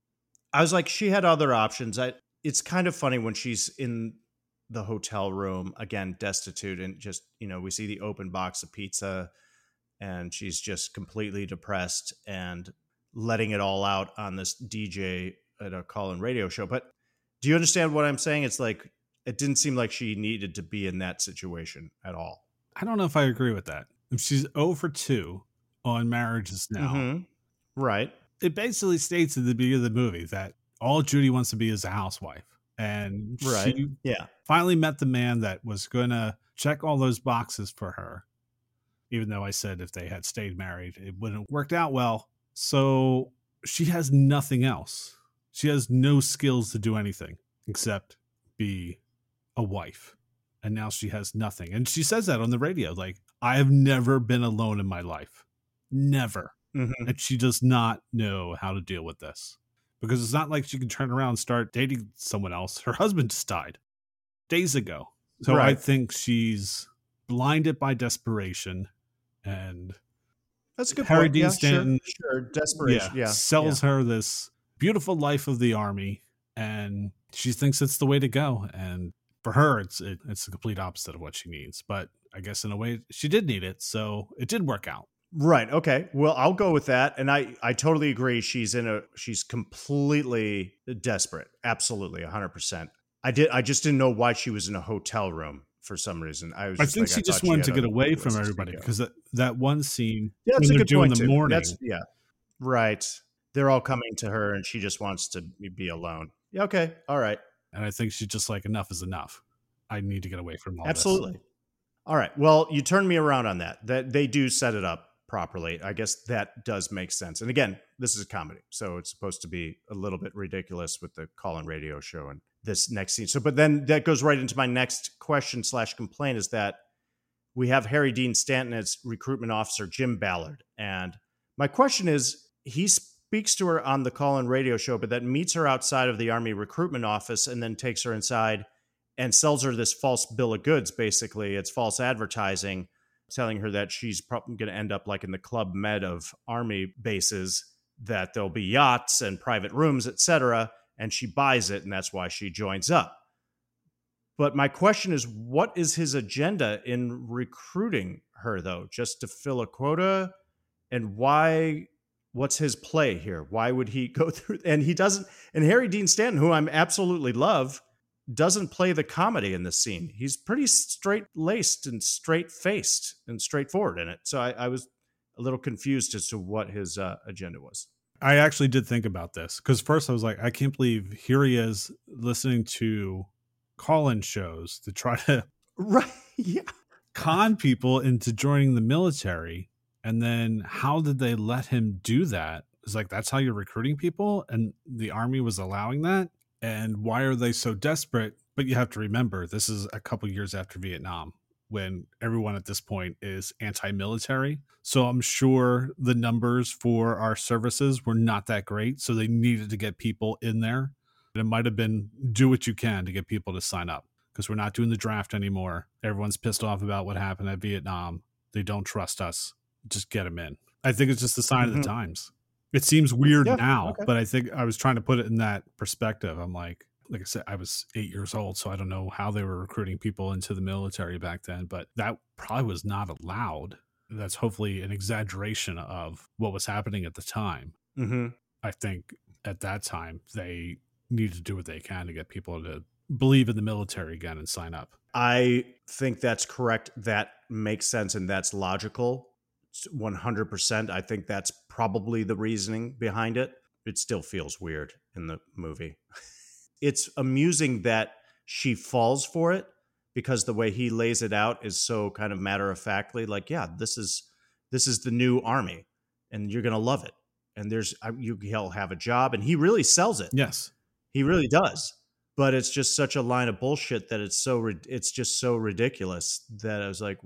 I was like, she had other options. It's kind of funny when she's in the hotel room, again, destitute, and just, we see the open box of pizza and she's just completely depressed and letting it all out on this DJ at a call-in radio show. But do you understand what I'm saying? It's like, it didn't seem like she needed to be in that situation at all. I don't know if I agree with that. If she's 0 for 2 on Marriages Now, Mm-hmm. Right. it basically states at the beginning of the movie that all Judy wants to be is a housewife. And Right. she Yeah. finally met the man that was going to check all those boxes for her. Even though I said if they had stayed married, it wouldn't have worked out well. So she has nothing else. She has no skills to do anything except be a wife. And now she has nothing. And she says that on the radio. Like, I have never been alone in my life. Never. Mm-hmm. And she does not know how to deal with this. Because it's not like she can turn around and start dating someone else. Her husband just died days ago. So I Right. think she's blinded by desperation. And That's a good Harry point. Dean Yeah, Stanton, sure. Desperation. Yeah. sells her this beautiful life of the army. And she thinks it's the way to go. And for her, it's the complete opposite of what she needs. But I guess in a way, she did need it. So it did work out. Right. Okay. Well, I'll go with that. And I totally agree. She's completely desperate. Absolutely. 100%. I just didn't know why she was in a hotel room for some reason. I think she just wanted to get away from everybody because that one scene Yeah, when that's a they're good doing point the too. morning. Yeah. Right. They're all coming to her and she just wants to be alone. Yeah. Okay. All right. And I think she's just like, enough is enough. I need to get away from all Absolutely. this. All right. Well, you turned me around on that. That they do set it up properly. I guess that does make sense. And again, this is a comedy, so it's supposed to be a little bit ridiculous with the call-in radio show and this next scene. So, but then that goes right into my next question / complaint is that we have Harry Dean Stanton as recruitment officer Jim Ballard. And my question is, he speaks to her on the call-in radio show, but then meets her outside of the Army recruitment office and then takes her inside and sells her this false bill of goods. Basically, it's false advertising, telling her that she's probably going to end up like in the Club Med of Army bases, that there'll be yachts and private rooms, etc. And she buys it, and that's why she joins up. But my question is, what is his agenda in recruiting her, though? Just to fill a quota? And why? What's his play here? Why would he go through? And he doesn't. And Harry Dean Stanton, who I'm absolutely love, doesn't play the comedy in this scene. He's pretty straight-laced and straight-faced and straightforward in it. So I was a little confused as to what his agenda was. I actually did think about this because first I was like, I can't believe here he is listening to call-in shows to try to Right. Yeah. con people into joining the military. And then how did they let him do that? It's like, that's how you're recruiting people? And the Army was allowing that? And why are they so desperate? But you have to remember, this is a couple years after Vietnam, when everyone at this point is anti-military. So I'm sure the numbers for our services were not that great. So they needed to get people in there. And it might have been do what you can to get people to sign up, because we're not doing the draft anymore. Everyone's pissed off about what happened at Vietnam. They don't trust us. Just get them in. I think it's just a sign of the times. It seems weird now, but I think I was trying to put it in that perspective. I'm like I said, I was 8 years old, so I don't know how they were recruiting people into the military back then, but that probably was not allowed. That's hopefully an exaggeration of what was happening at the time. Mm-hmm. I think at that time, they needed to do what they can to get people to believe in the military again and sign up. I think that's correct. That makes sense and that's logical. 100%. I think that's probably the reasoning behind it. It still feels weird in the movie. It's amusing that she falls for it because the way he lays it out is so kind of matter of factly, like, yeah, this is the new army and you're going to love it. And he'll have a job, and he really sells it. Yes. He really does. But it's just such a line of bullshit that it's just so ridiculous that I was like,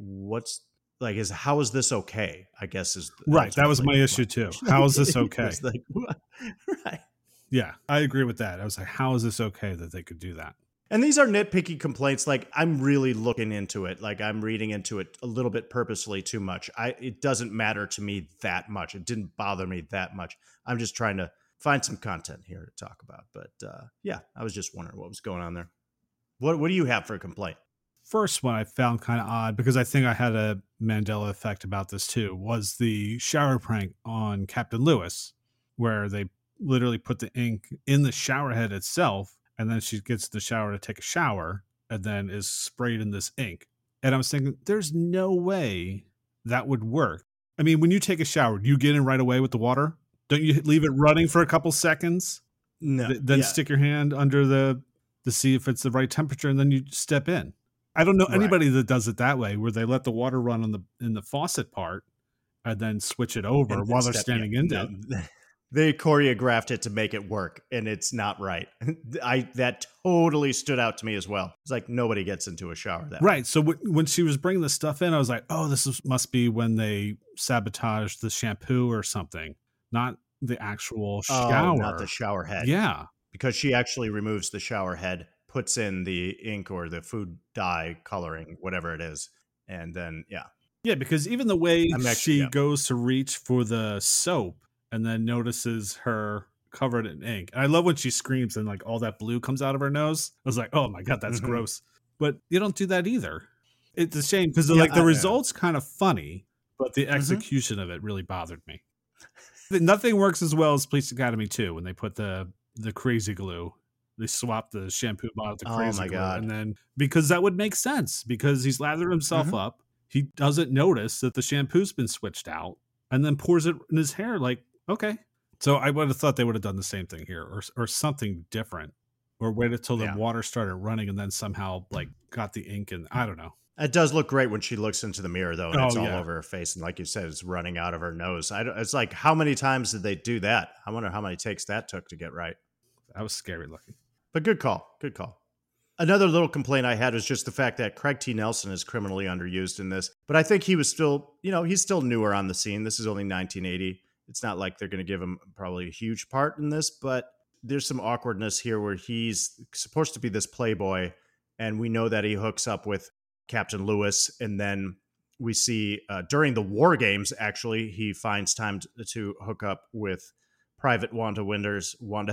how is this okay? I guess is right. That was my issue too. How is this okay? Like, right. Yeah, I agree with that. I was like, how is this okay that they could do that? And these are nitpicky complaints. Like, I'm really looking into it. Like, I'm reading into it a little bit purposely too much. It doesn't matter to me that much. It didn't bother me that much. I'm just trying to find some content here to talk about. But yeah, I was just wondering what was going on there. What do you have for a complaint? First one I found kind of odd, because I think I had a Mandela effect about this too, was the shower prank on Captain Lewis, where they literally put the ink in the shower head itself, and then she gets the shower to take a shower and then is sprayed in this ink. And I was thinking, there's no way that would work. I mean, when you take a shower, do you get in right away with the water? Don't you leave it running for a couple seconds? No. Then stick your hand under to see if it's the right temperature, and then you step in. I don't know anybody that does it that way, where they let the water run in the faucet part and then switch it over while they're standing in it. They choreographed it to make it work, and it's not right. That totally stood out to me as well. It's like nobody gets into a shower that way. Right. So when she was bringing the stuff in, I was like, oh, must be when they sabotaged the shampoo or something, not the actual shower. Oh, not the shower head. Yeah. Because she actually removes the shower head, puts in the ink or the food dye coloring, whatever it is, and then, yeah. Yeah, because even the way she goes to reach for the soap and then notices her covered in ink. And I love when she screams and like all that blue comes out of her nose. I was like, oh my God, that's gross. But you don't do that either. It's a shame because the result's kind of funny, but the execution of it really bothered me. Nothing works as well as Police Academy 2 when they put the crazy glue. They swap the shampoo bottle with the crazy glue. God. And then, because that would make sense, because he's lathered himself up. He doesn't notice that the shampoo's been switched out and then pours it in his hair. Like, okay. So I would have thought they would have done the same thing here, or something different, or waited till the water started running and then somehow like got the ink in. I don't know. It does look great when she looks into the mirror, though, and it's all over her face. And like you said, it's running out of her nose. It's like, how many times did they do that? I wonder how many takes that took to get right. That was scary looking. But good call. Good call. Another little complaint I had was just the fact that Craig T. Nelson is criminally underused in this. But I think he was still, he's still newer on the scene. This is only 1980. It's not like they're going to give him probably a huge part in this, but there's some awkwardness here where he's supposed to be this playboy, and we know that he hooks up with Captain Lewis, and then we see during the war games, actually, he finds time to hook up with Private Wanda Winters,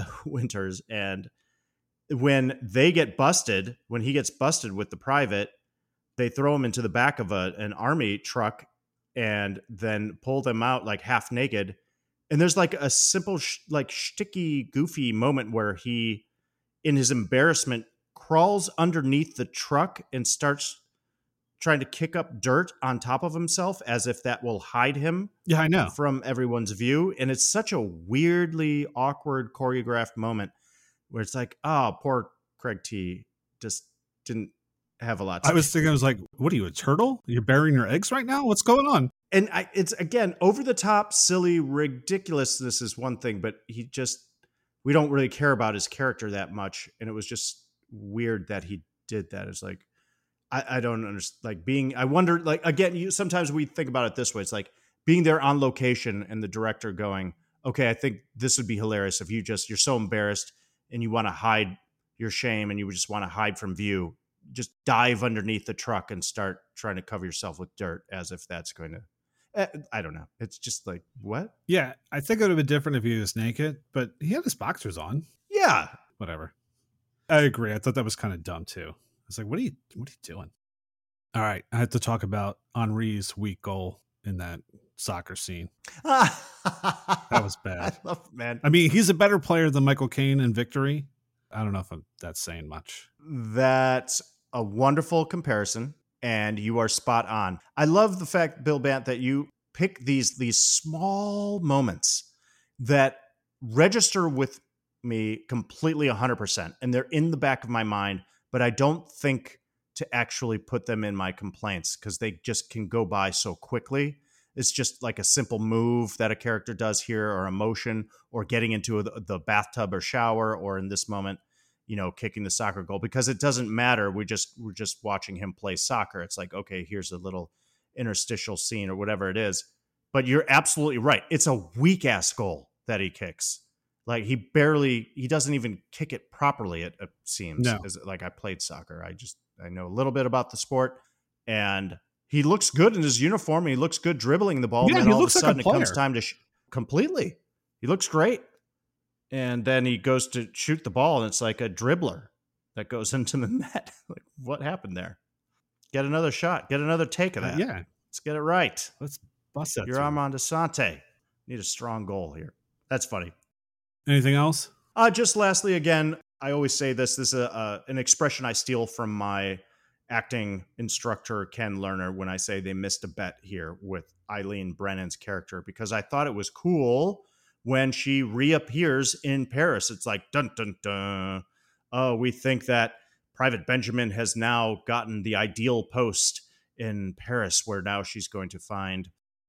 and when he gets busted with the private, they throw him into the back of an army truck and then pull them out like half naked. And there's like a simple, shticky, goofy moment where he, in his embarrassment, crawls underneath the truck and starts trying to kick up dirt on top of himself as if that will hide him from everyone's view. And it's such a weirdly awkward choreographed moment where it's like, oh, poor Craig T. just didn't have a lot to I was thinking, I was like, what are you, a turtle? You're burying your eggs right now? What's going on? And it's, again, over the top, silly ridiculousness is one thing, but we don't really care about his character that much. And it was just weird that he did that. It's like, I don't understand. Like being, I wonder, like, again, sometimes we think about it this way. It's like being there on location and the director going, okay, I think this would be hilarious if you're so embarrassed and you want to hide your shame and you just want to hide from view. Just dive underneath the truck and start trying to cover yourself with dirt as if that's going to, I don't know. It's just like, what? Yeah, I think it would have been different if he was naked, but he had his boxers on. Yeah. Whatever. I agree. I thought that was kind of dumb too. I was like, what are you doing? All right. I had to talk about Henri's weak goal in that soccer scene. That was bad. I love, man. I mean, he's a better player than Michael Caine in Victory. I don't know if that's saying much. That's a wonderful comparison, and you are spot on. I love the fact, Bill Bant, that you pick these small moments that register with me completely 100%, and they're in the back of my mind, but I don't think to actually put them in my complaints because they just can go by so quickly. It's just like a simple move that a character does here, or emotion, or getting into the bathtub or shower, or in this moment, kicking the soccer goal, because it doesn't matter. We're just watching him play soccer. It's like, okay, here's a little interstitial scene or whatever it is. But you're absolutely right. It's a weak ass goal that he kicks. Like he doesn't even kick it properly. It seems. No. Like I played soccer. I know a little bit about the sport, and he looks good in his uniform. He looks good dribbling the ball. Yeah, and then he all of a looks like a sudden it comes player. time to completely. He looks great. And then he goes to shoot the ball, and it's like a dribbler that goes into the net. Like, what happened there? Get another shot. Get another take of that. Yeah. Let's get it right. Let's bust that. You're Armand Asante. Need a strong goal here. That's funny. Anything else? Just lastly, again, I always say this. This is an expression I steal from my acting instructor, Ken Lerner, when I say they missed a bet here with Eileen Brennan's character, because I thought it was cool when she reappears in Paris. It's like, dun, dun, dun. Oh, we think that Private Benjamin has now gotten the ideal post in Paris, where now she's going to find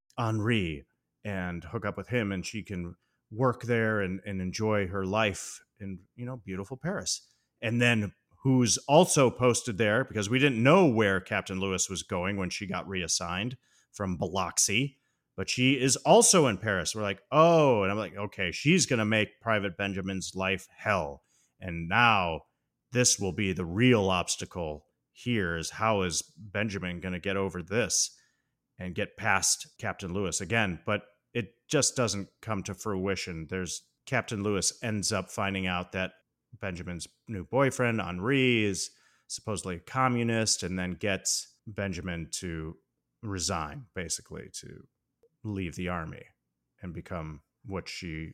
Henri and hook up with him, and she can work there and enjoy her life in, beautiful Paris. And then who's also posted there, because we didn't know where Captain Lewis was going when she got reassigned from Biloxi, but she is also in Paris. We're like, oh, and I'm like, okay, she's going to make Private Benjamin's life hell. And now this will be the real obstacle here, is how is Benjamin going to get over this and get past Captain Lewis again? But it just doesn't come to fruition. Captain Lewis ends up finding out that Benjamin's new boyfriend, Henri, is supposedly a communist, and then gets Benjamin to resign, basically, to leave the army and become what she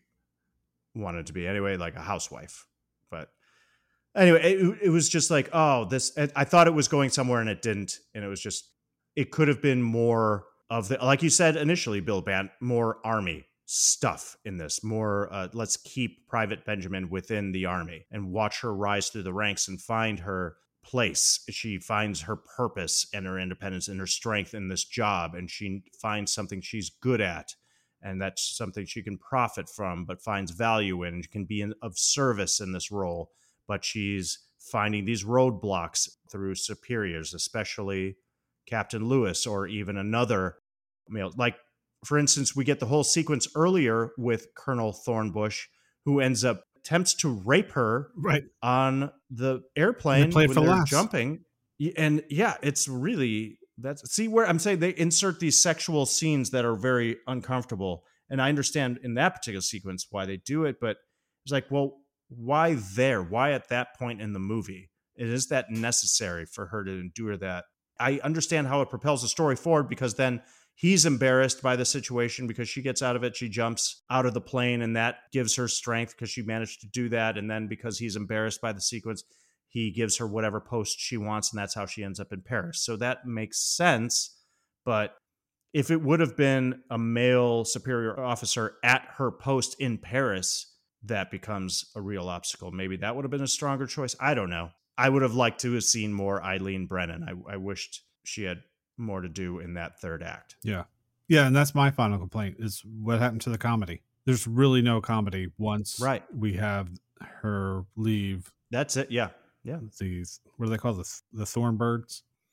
wanted to be anyway, like a housewife. But anyway, it was just like, oh, this, I thought it was going somewhere and it didn't. And it was just, it could have been more of the, like you said initially, Bill Bant, more army stuff in this, more let's keep Private Benjamin within the army and watch her rise through the ranks and find her place. She finds her purpose and her independence and her strength in this job, and she finds something she's good at, and that's something she can profit from, but finds value in, and can be of service in this role. But she's finding these roadblocks through superiors, especially Captain Lewis, or even another male. Like, for instance, we get the whole sequence earlier with Colonel Thornbush, who attempts to rape her Right. on the airplane Play it when for they're laughs. jumping. And yeah, it's really, see where I'm saying they insert these sexual scenes that are very uncomfortable. And I understand in that particular sequence why they do it, but it's like, well, why there? Why at that point in the movie? Is that necessary for her to endure that? I understand how it propels the story forward, because then he's embarrassed by the situation because she gets out of it. She jumps out of the plane, and that gives her strength because she managed to do that. And then because he's embarrassed by the sequence, he gives her whatever post she wants, and that's how she ends up in Paris. So that makes sense. But if it would have been a male superior officer at her post in Paris, that becomes a real obstacle. Maybe that would have been a stronger choice. I don't know. I would have liked to have seen more Eileen Brennan. I wished she had more to do in that third act. Yeah. Yeah. And that's my final complaint, is what happened to the comedy. There's really no comedy once we have her leave That's it. Yeah. Yeah. these, what do they call this? The Thornbirds.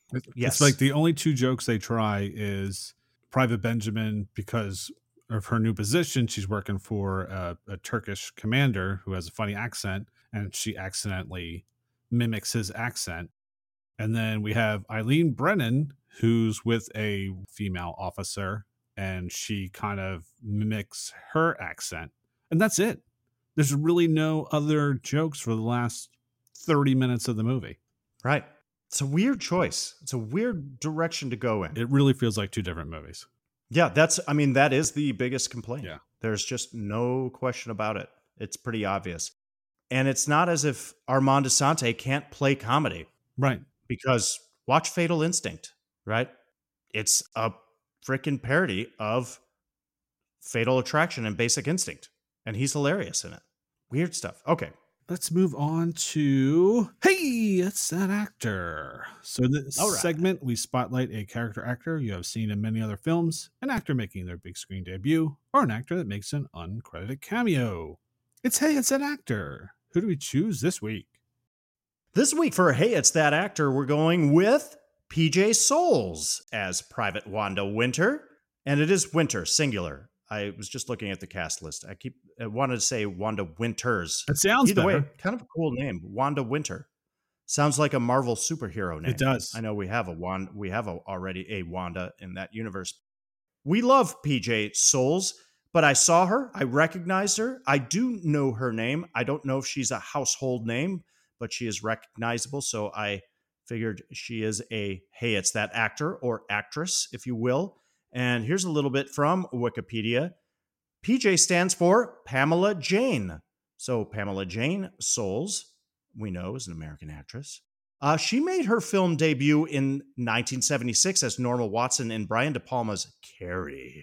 Yes. It's like the only two jokes they try is Private Benjamin, because of her new position, she's working for a Turkish commander who has a funny accent, and she accidentally mimics his accent. And then we have Eileen Brennan, who's with a female officer, and she kind of mimics her accent. And that's it. There's really no other jokes for the last 30 minutes of the movie. Right. It's a weird choice. It's a weird direction to go in. It really feels like two different movies. Yeah, that is the biggest complaint. Yeah. There's just no question about it. It's pretty obvious. And it's not as if Armand Assante can't play comedy, Right. because watch Fatal Instinct, right? It's a freaking parody of Fatal Attraction and Basic Instinct, and he's hilarious in it. Weird stuff. Okay. Let's move on to Hey, it's that actor. So in this All right. segment, we spotlight a character actor you have seen in many other films, an actor making their big screen debut, or an actor that makes an uncredited cameo. It's Hey, it's that actor. Who do we choose this week? This week for Hey, It's That Actor, we're going with PJ Souls as Private Wanda Winter. And it is Winter, singular. I was just looking at the cast list. I wanted to say Wanda Winters. It sounds Either better. way, kind of a cool name, Wanda Winter. Sounds like a Marvel superhero name. It does. I know we have already a Wanda in that universe. We love PJ Souls, but I saw her. I recognized her. I do know her name. I don't know if she's a household name, but she is recognizable. So I figured she is a Hey, It's That Actor or actress, if you will. And here's a little bit from Wikipedia. PJ stands for Pamela Jane. So Pamela Jane Souls, we know, is an American actress. She made her film debut in 1976 as Norma Watson in Brian De Palma's Carrie.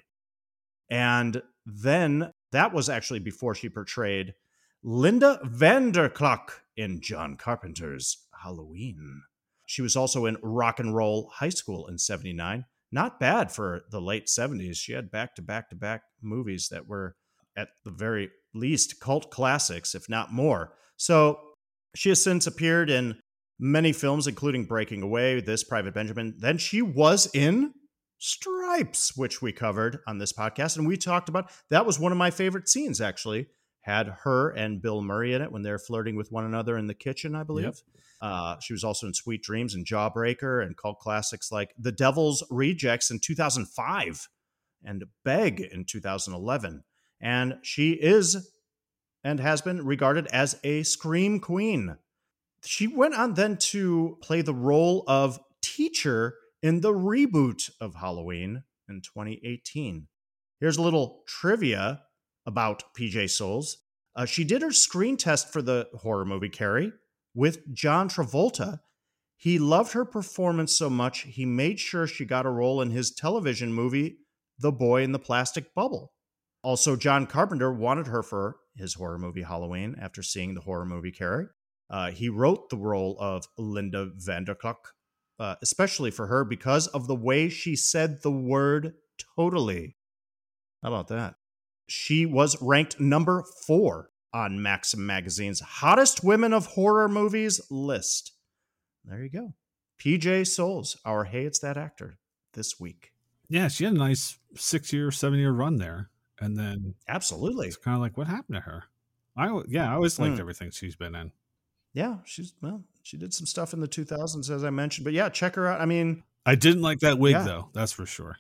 And then that was actually before she portrayed Linda Vanderklok in John Carpenter's Halloween. She was also in Rock and Roll High School in 79. Not bad for the late 70s. She had back-to-back-to-back movies that were, at the very least, cult classics, if not more. So she has since appeared in many films, including Breaking Away, This Private Benjamin. Then she was in Stripes, which we covered on this podcast, and we talked about. That was one of my favorite scenes, actually. Had her and Bill Murray in it when they're flirting with one another in the kitchen, I believe. She was also in Sweet Dreams and Jawbreaker and cult classics like The Devil's Rejects in 2005 and Beg in 2011. And she is and has been regarded as a scream queen. She went on then to play the role of teacher in the reboot of Halloween in 2018. Here's a little trivia about PJ Souls. She did her screen test for the horror movie Carrie with John Travolta. He loved her performance so much, he made sure she got a role in his television movie, The Boy in the Plastic Bubble. Also, John Carpenter wanted her for his horror movie Halloween after seeing the horror movie Carrie. He wrote the role of Linda Vanderklok, especially for her because of the way she said the word totally. How about that? She was ranked number 4 on Maxim Magazine's Hottest Women of Horror Movies list. There you go. PJ Souls, our Hey, It's That Actor this week. Yeah, she had a nice 6-year, 7-year run there. And then Absolutely. it's kind of like, what happened to her? I always liked everything she's been in. Yeah, she did some stuff in the 2000s, as I mentioned. But yeah, check her out. I mean, I didn't like that wig, Yeah. though. That's for sure.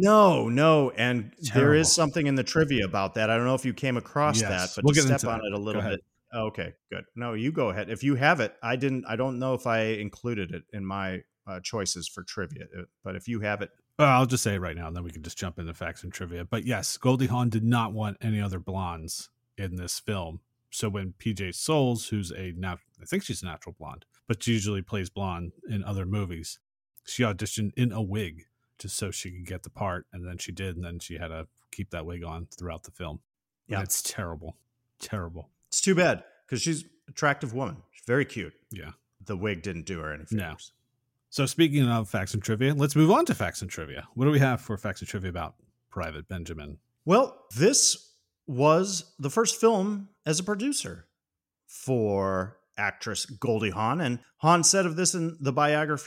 no. And there Terrible. is something in the trivia about that. I don't know if you came across Yes, that, but we'll to get step into on that. it a Go little ahead. bit. Okay, good. No, you go ahead. If you have it, I don't know if I included it in my choices for trivia, but if you have it, I'll just say it right now, and then we can just jump into facts and trivia. But yes, Goldie Hawn did not want any other blondes in this film. So when PJ Souls, who's I think she's a natural blonde, but she usually plays blonde in other movies, she auditioned in a wig just so she could get the part, and then she did, and then she had to keep that wig on throughout the film. Yeah. And it's terrible. Terrible. it's too bad because she's an attractive woman. She's very cute. Yeah. The wig didn't do her any No. favors. So speaking of facts and trivia, let's move on to facts and trivia. What do we have for facts and trivia about Private Benjamin? Well, this was the first film as a producer for actress Goldie Hawn. And Hawn said of this in the biography,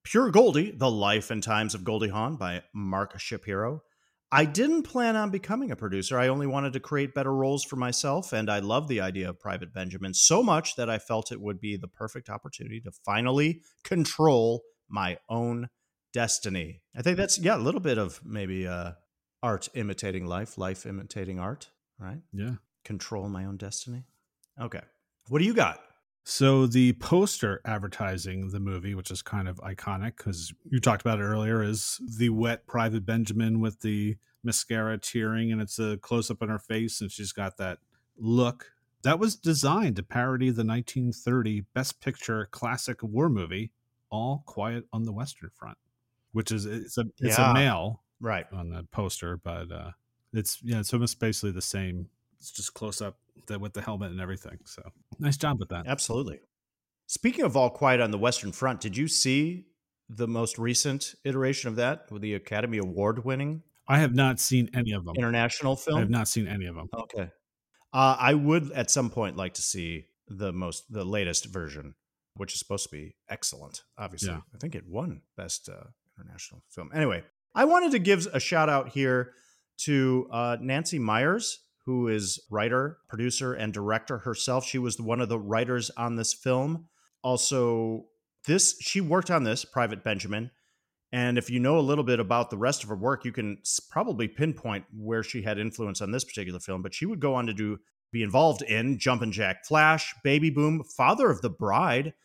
Pure Goldie, The Life and Times of Goldie Hawn by Mark Shapiro. I didn't plan on becoming a producer. I only wanted to create better roles for myself, and I love the idea of Private Benjamin so much that I felt it would be the perfect opportunity to finally control my own destiny. I think that's, a little bit of maybe art imitating life, life imitating art, right? Yeah. Control my own destiny. Okay. What do you got? So the poster advertising the movie, which is kind of iconic because you talked about it earlier, is the wet Private Benjamin with the mascara tearing, and it's a close-up on her face, and she's got that look. That was designed to parody the 1930 Best Picture classic war movie, All Quiet on the Western Front, which is it's a male Right. on the poster, but it's almost basically the same. It's just close up with the helmet and everything. So nice job with that. Absolutely. Speaking of All Quiet on the Western Front, did you see the most recent iteration of that with the Academy Award winning I have not seen any of them. international film? I have not seen any of them. Okay. I would at some point like to see the latest version, which is supposed to be excellent. Obviously, Yeah. I think it won Best International Film. Anyway, I wanted to give a shout out here to Nancy Myers, who is writer, producer, and director herself. She was one of the writers on this film. Also, she worked on this, Private Benjamin. And if you know a little bit about the rest of her work, you can probably pinpoint where she had influence on this particular film. But she would go on to be involved in Jumpin' Jack Flash, Baby Boom, Father of the Bride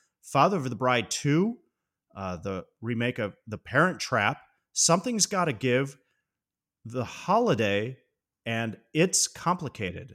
2, the remake of The Parent Trap, Something's Gotta Give, The Holiday, and It's Complicated.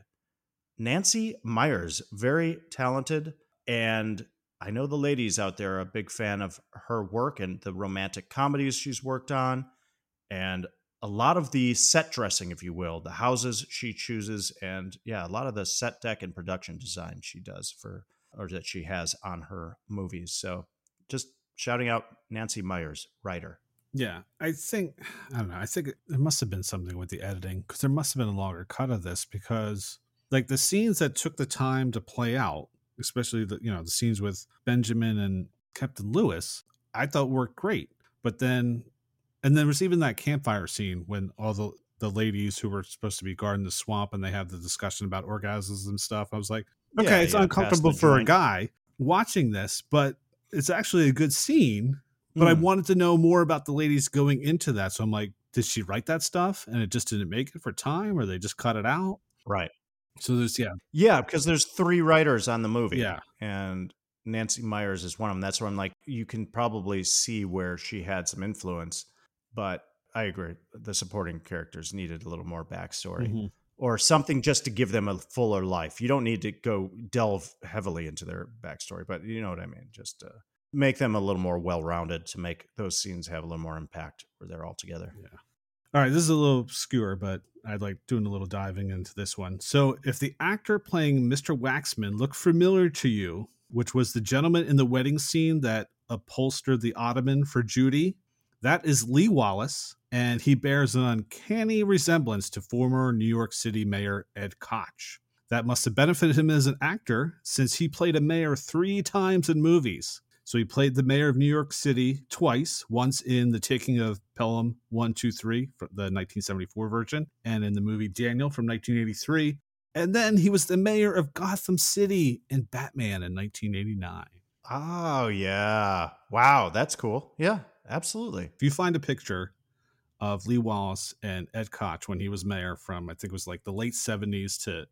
Nancy Myers, very talented, and I know the ladies out there are a big fan of her work and the romantic comedies she's worked on, and a lot of the set dressing, if you will, the houses she chooses, and a lot of the set deck and production design she does that she has on her movies. So just shouting out Nancy Myers, writer. Yeah, I don't know. I think it must have been something with the editing because there must have been a longer cut of this because like the scenes that took the time to play out, especially the scenes with Benjamin and Captain Lewis, I thought worked great. But then there's even that campfire scene when all the ladies who were supposed to be guarding the swamp and they have the discussion about orgasms and stuff. I was like, okay, it's uncomfortable for a guy watching this, but it's actually a good scene. But I wanted to know more about the ladies going into that. So I'm like, did she write that stuff and it just didn't make it for time or they just cut it out? Right. So there's, because there's 3 writers on the movie. Yeah. And Nancy Myers is one of them. That's where I'm like, you can probably see where she had some influence. But I agree. The supporting characters needed a little more backstory or something just to give them a fuller life. You don't need to go delve heavily into their backstory, but you know what I mean? Just make them a little more well-rounded to make those scenes have a little more impact where they're all together. Yeah. All right, this is a little obscure, but I'd like doing a little diving into this one. So if the actor playing Mr. Waxman looked familiar to you, which was the gentleman in the wedding scene that upholstered the ottoman for Judy, that is Lee Wallace, and he bears an uncanny resemblance to former New York City Mayor Ed Koch. That must have benefited him as an actor since he played a mayor 3 times in movies. So he played the mayor of New York City twice, once in The Taking of Pelham 1, 2, 3, the 1974 version, and in the movie Daniel from 1983. And then he was the mayor of Gotham City in Batman in 1989. Oh, yeah. Wow, that's cool. Yeah, absolutely. If you find a picture of Lee Wallace and Ed Koch when he was mayor from, I think it was like the late 70s to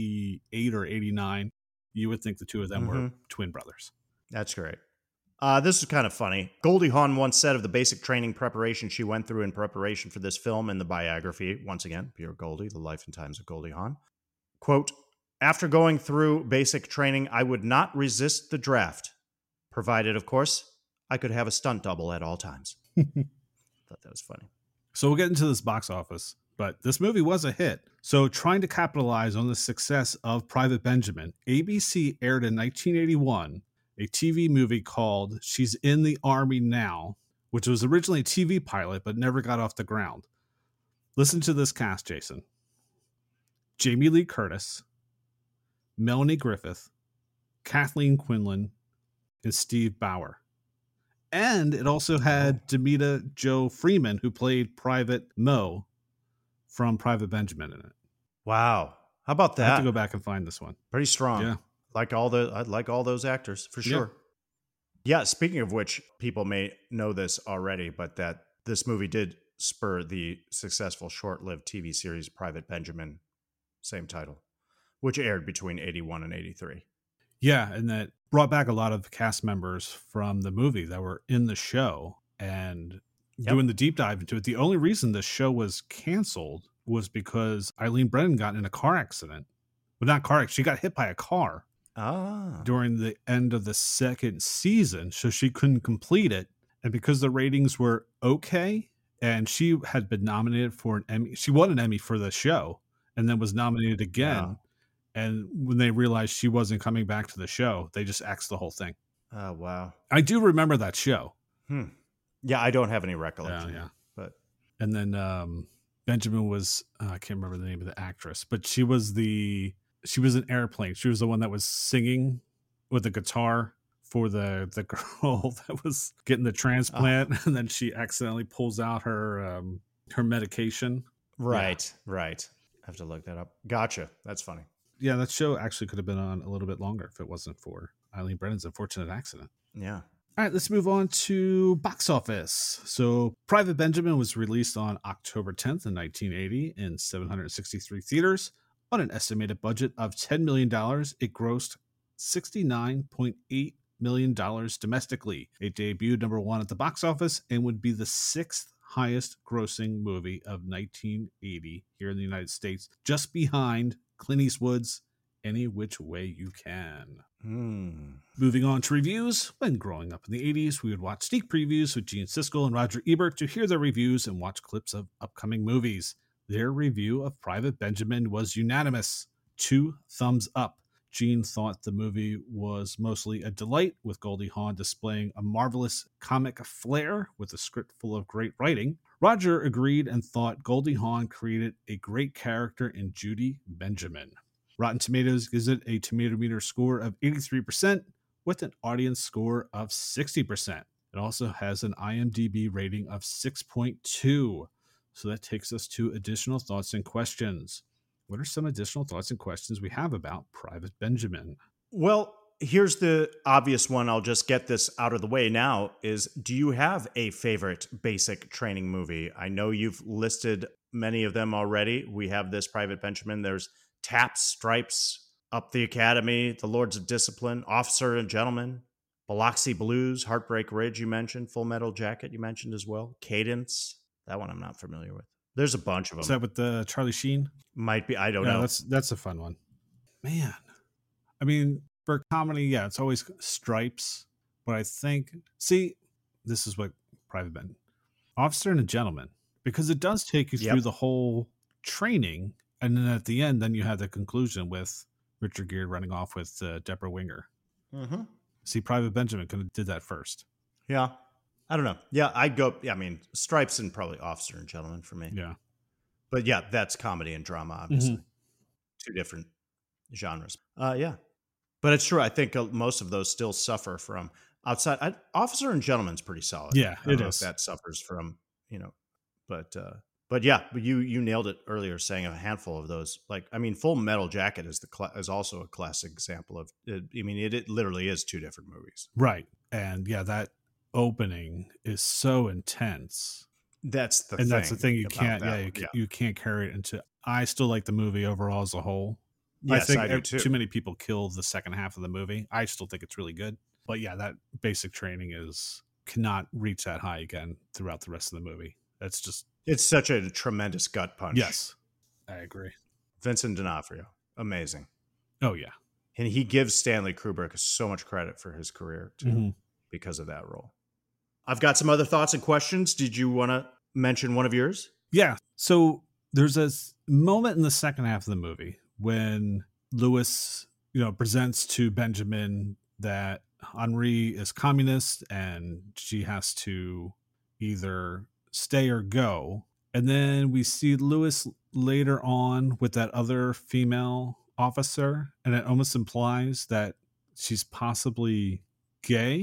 88 or 89, you would think the two of them were twin brothers. That's great. This is kind of funny. Goldie Hawn once said of the basic training preparation she went through in preparation for this film and the biography, once again, Pure Goldie, The Life and Times of Goldie Hawn, quote, "After going through basic training, I would not resist the draft, provided, of course, I could have a stunt double at all times." Thought that was funny. So we'll get into this box office, but this movie was a hit. So trying to capitalize on the success of Private Benjamin, ABC aired in 1981 a TV movie called She's in the Army Now, which was originally a TV pilot but never got off the ground. Listen to this cast, Jason. Jamie Lee Curtis, Melanie Griffith, Kathleen Quinlan, and Steve Bauer. And it also had Demita Jo Freeman, who played Private Mo from Private Benjamin in it. Wow. How about I have that? to go back and find this one. Pretty strong. Yeah. I like all those actors for sure. Yeah, speaking of which, people may know this already, but that this movie did spur the successful short-lived TV series Private Benjamin, same title, which aired between 81 and 83. Yeah, and that brought back a lot of cast members from the movie that were in the show and doing the deep dive into it. The only reason the show was canceled was because Eileen Brennan got in a car accident. Well, not car accident. She got hit by a car during the end of the second season, so she couldn't complete it. And because the ratings were okay, and she had been nominated for an Emmy, she won an Emmy for the show, and then was nominated again. Wow. And when they realized she wasn't coming back to the show, they just axed the whole thing. Oh, wow. I do remember that show. Yeah, I don't have any recollection. Yeah. But And then Benjamin was, I can't remember the name of the actress, but she was an Airplane. She was the one that was singing with the guitar for the girl that was getting the transplant, and then she accidentally pulls out her medication. right. I have to look that up. Gotcha. That's funny. Yeah, that show actually could have been on a little bit longer if it wasn't for Eileen Brennan's unfortunate accident. Yeah. All right, let's move on to box office. So Private Benjamin was released on October 10th in 1980 in 763 theaters. On an estimated budget of $10 million, it grossed $69.8 million domestically. It debuted number one at the box office and would be the sixth highest grossing movie of 1980 here in the United States, just behind Clint Eastwood's Any Which Way You Can. Moving on to reviews. When growing up in the 80s, we would watch sneak previews with Gene Siskel and Roger Ebert to hear their reviews and watch clips of upcoming movies. Their review of Private Benjamin was unanimous. 2 thumbs up. Gene thought the movie was mostly a delight, with Goldie Hawn displaying a marvelous comic flair with a script full of great writing. Roger agreed and thought Goldie Hawn created a great character in Judy Benjamin. Rotten Tomatoes gives it a tomato meter score of 83% with an audience score of 60%. It also has an IMDb rating of 6.2. So that takes us to additional thoughts and questions. What are some additional thoughts and questions we have about Private Benjamin? Well, here's the obvious one. I'll just get this out of the way now is, do you have a favorite basic training movie? I know you've listed many of them already. We have this Private Benjamin. There's Taps, Stripes, Up the Academy, The Lords of Discipline, Officer and Gentleman, Biloxi Blues, Heartbreak Ridge you mentioned, Full Metal Jacket you mentioned as well, Cadence. That one I'm not familiar with. There's a bunch of them. Is that with the Charlie Sheen? Might be. I don't know. That's a fun one. Man. I mean, for comedy, yeah, it's always Stripes. But I think, this is what Private Ben. Officer and a Gentleman. Because it does take you through the whole training. And then at the end, then you have the conclusion with Richard Gere running off with Deborah Winger. Mm-hmm. See, Private Benjamin could have did that first. Yeah. I don't know. Yeah, I'd go. I mean, Stripes and probably Officer and Gentleman for me. Yeah. But yeah, that's comedy and drama, obviously. 2 different genres. Yeah. But it's true. I think most of those still suffer from outside. Officer and Gentleman's pretty solid. Yeah, I don't it know is. if that suffers from, but yeah, but you nailed it earlier saying a handful of those. Like, I mean, Full Metal Jacket is also a classic example of it. I mean, it literally is 2 different movies. Right. And yeah, that opening is so intense. That's the thing. You can't carry it into. I still like the movie overall as a whole. Yes, I think I do too. Too many people kill the second half of the movie. I still think it's really good. But yeah, that basic training cannot reach that high again throughout the rest of the movie. It's such a tremendous gut punch. Yes, I agree. Vincent D'Onofrio, amazing. Oh yeah. And he gives Stanley Kubrick so much credit for his career too, because of that role. I've got some other thoughts and questions. Did you want to mention one of yours? Yeah. So there's a moment in the second half of the movie when Louis, presents to Benjamin that Henri is communist and she has to either stay or go. And then we see Louis later on with that other female officer, and it almost implies that she's possibly gay.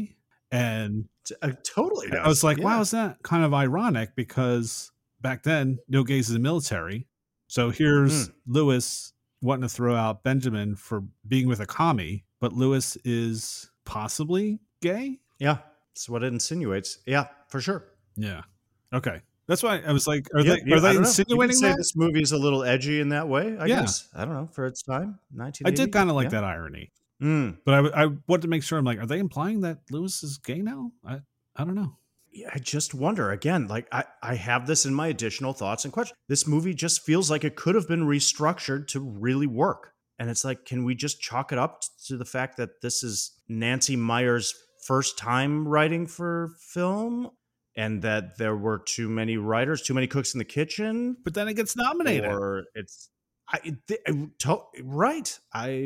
And Totally does. I was like, Yeah. wow, is that kind of ironic? Because back then, no gays in the military. So here's Lewis wanting to throw out Benjamin for being with a commie, but Lewis is possibly gay? Yeah. That's what it insinuates. Yeah, for sure. Yeah. Okay. That's why I was like, are Yeah, they I don't know. You could insinuating say that? this movie is a little edgy in that way, I Yeah. guess. I don't know, for its time, I 1980. did kind of like Yeah. that irony. Mm. But I wanted to make sure. I'm like, are they implying that Lewis is gay now? I don't know. Yeah, I just wonder again, like I have this in my additional thoughts and questions. This movie just feels like it could have been restructured to really work. And it's like, can we just chalk it up to the fact that this is Nancy Meyer's first time writing for film and that there were too many writers, too many cooks in the kitchen? But then it gets nominated. Or it's right.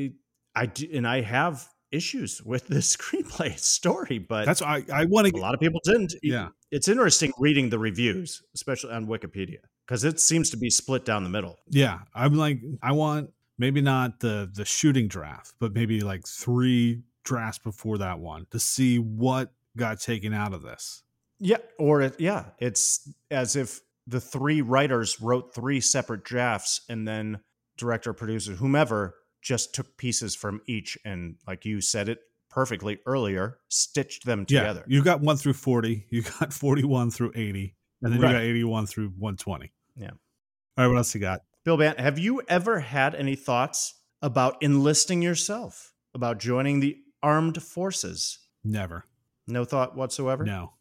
I do, and I have issues with the screenplay story, but That's why I want a to. lot of people didn't. Yeah. It's interesting reading the reviews, especially on Wikipedia, because it seems to be split down the middle. Yeah. I'm like, I want maybe not the shooting draft, but maybe like 3 drafts before that one to see what got taken out of this. Yeah, or it's as if the 3 writers wrote 3 separate drafts, and then director, producer, whomever just took pieces from each, and like you said it perfectly earlier, stitched them together. Yeah. You got 1 through 40. You got 41 through 80. And then Right. you got 81 through 120. Yeah. All right. What else you got? Bill Bant, have you ever had any thoughts about enlisting yourself, about joining the armed forces? Never. No thought whatsoever? No.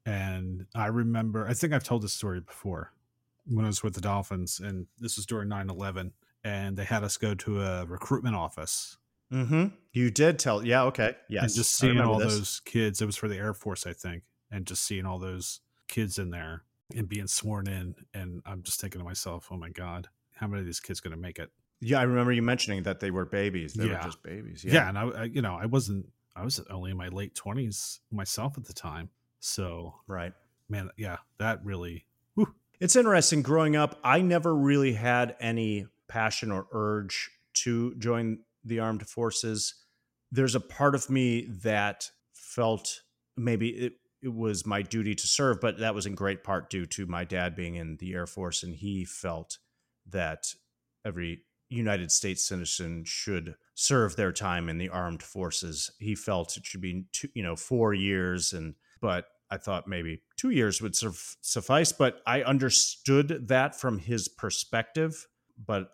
And I remember, I think I've told this story before when I was with the Dolphins, and this was during 9/11, and they had us go to a recruitment office. Mm-hmm. You did tell. Yeah, okay. Yes. And just I seeing remember all this. those kids, it was for the Air Force, I think, and just seeing all those kids in there and being sworn in. And I'm just thinking to myself, oh my God, how many of these kids going to make it? Yeah, I remember you mentioning that they were babies. They were Yeah. just babies. Yeah. And I was only in my late 20s myself at the time. So, Right. man, yeah, that really, It's interesting. Growing up, I never really had any passion or urge to join the armed forces. There's a part of me that felt maybe it was my duty to serve, but that was in great part due to my dad being in the Air Force, and he felt that every United States citizen should serve their time in the armed forces. He felt it should be 4 years, but I thought maybe 2 years would suffice. But I understood that from his perspective, but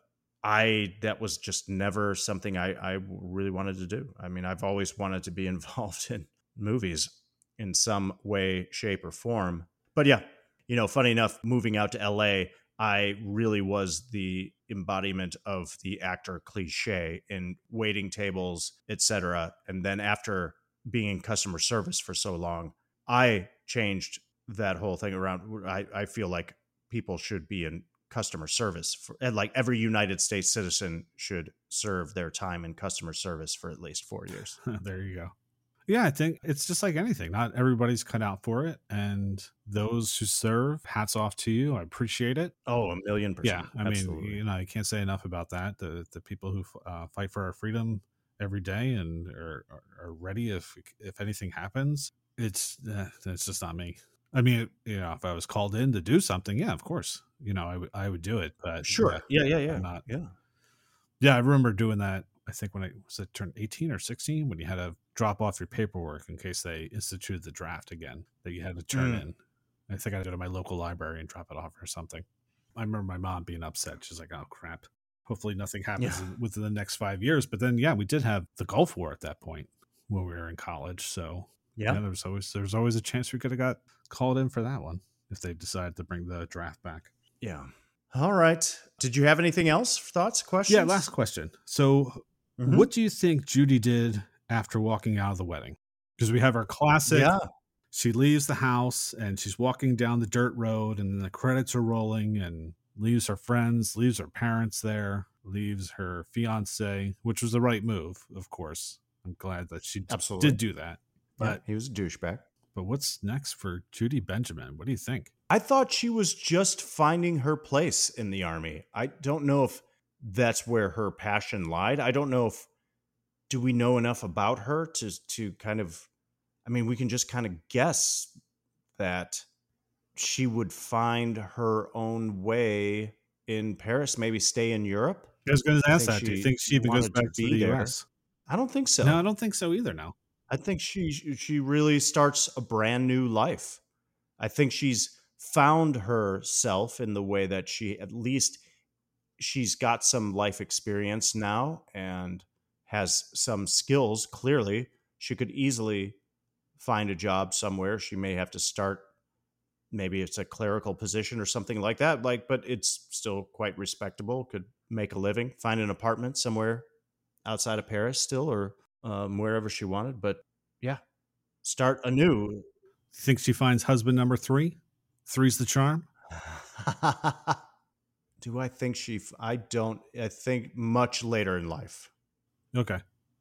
that was just never something I really wanted to do. I mean, I've always wanted to be involved in movies in some way, shape, or form. But yeah, funny enough, moving out to LA, I really was the embodiment of the actor cliche in waiting tables, etc. And then after being in customer service for so long, I changed that whole thing around. I feel like people should be in customer service and like every United States citizen should serve their time in customer service for at least 4 years. there you go. Yeah, I think it's just like anything. Not everybody's cut out for it. And those who serve, hats off to you. I appreciate it. Oh, 1,000,000%. Yeah, I Absolutely. mean, I can't say enough about that. The people who fight for our freedom every day and are ready if anything happens. It's just not me. I mean, if I was called in to do something, yeah, of course, I would do it. But Sure. Yeah. I'm not. Yeah. Yeah, I remember doing that. I think when I turned 18 or 16, when you had to drop off your paperwork in case they instituted the draft again that you had to turn in. I think I had to go to my local library and drop it off or something. I remember my mom being upset. She's like, "Oh crap! Hopefully nothing happens within the next 5 years." But then, yeah, we did have the Gulf War at that point when we were in college. So Yeah. there was always a chance we could have got called in for that one if they decided to bring the draft back. Yeah. All right. Did you have anything else? Thoughts, questions? Yeah, last question. So, Mhm. what do you think Judy did after walking out of the wedding? Because we have our classic. Yeah. She leaves the house and she's walking down the dirt road, and the credits are rolling, and leaves her friends, leaves her parents there, leaves her fiance, which was the right move, of course. I'm glad that she Absolutely. did do that. But he was a douchebag. But what's next for Judy Benjamin? What do you think? I thought she was just finding her place in the army. I don't know if that's where her passion lied. I don't know if do we know enough about her to kind of I mean, we can just kind of guess that she would find her own way in Paris, maybe stay in Europe. I was going to I ask think that. Do you she think she even goes wanted to back to be the there. U.S.? I don't think so. No, I don't think so either. No. I think she really starts a brand new life. I think she's found herself in the way that at least she's got some life experience now and has some skills. Clearly, she could easily find a job somewhere. She may have to start, maybe it's a clerical position or something like that, but it's still quite respectable. Could make a living, find an apartment somewhere outside of Paris still, or wherever she wanted. But yeah, start anew. Think she finds husband number 3? 3's the charm? Do I think I don't. I think much later in life. Okay.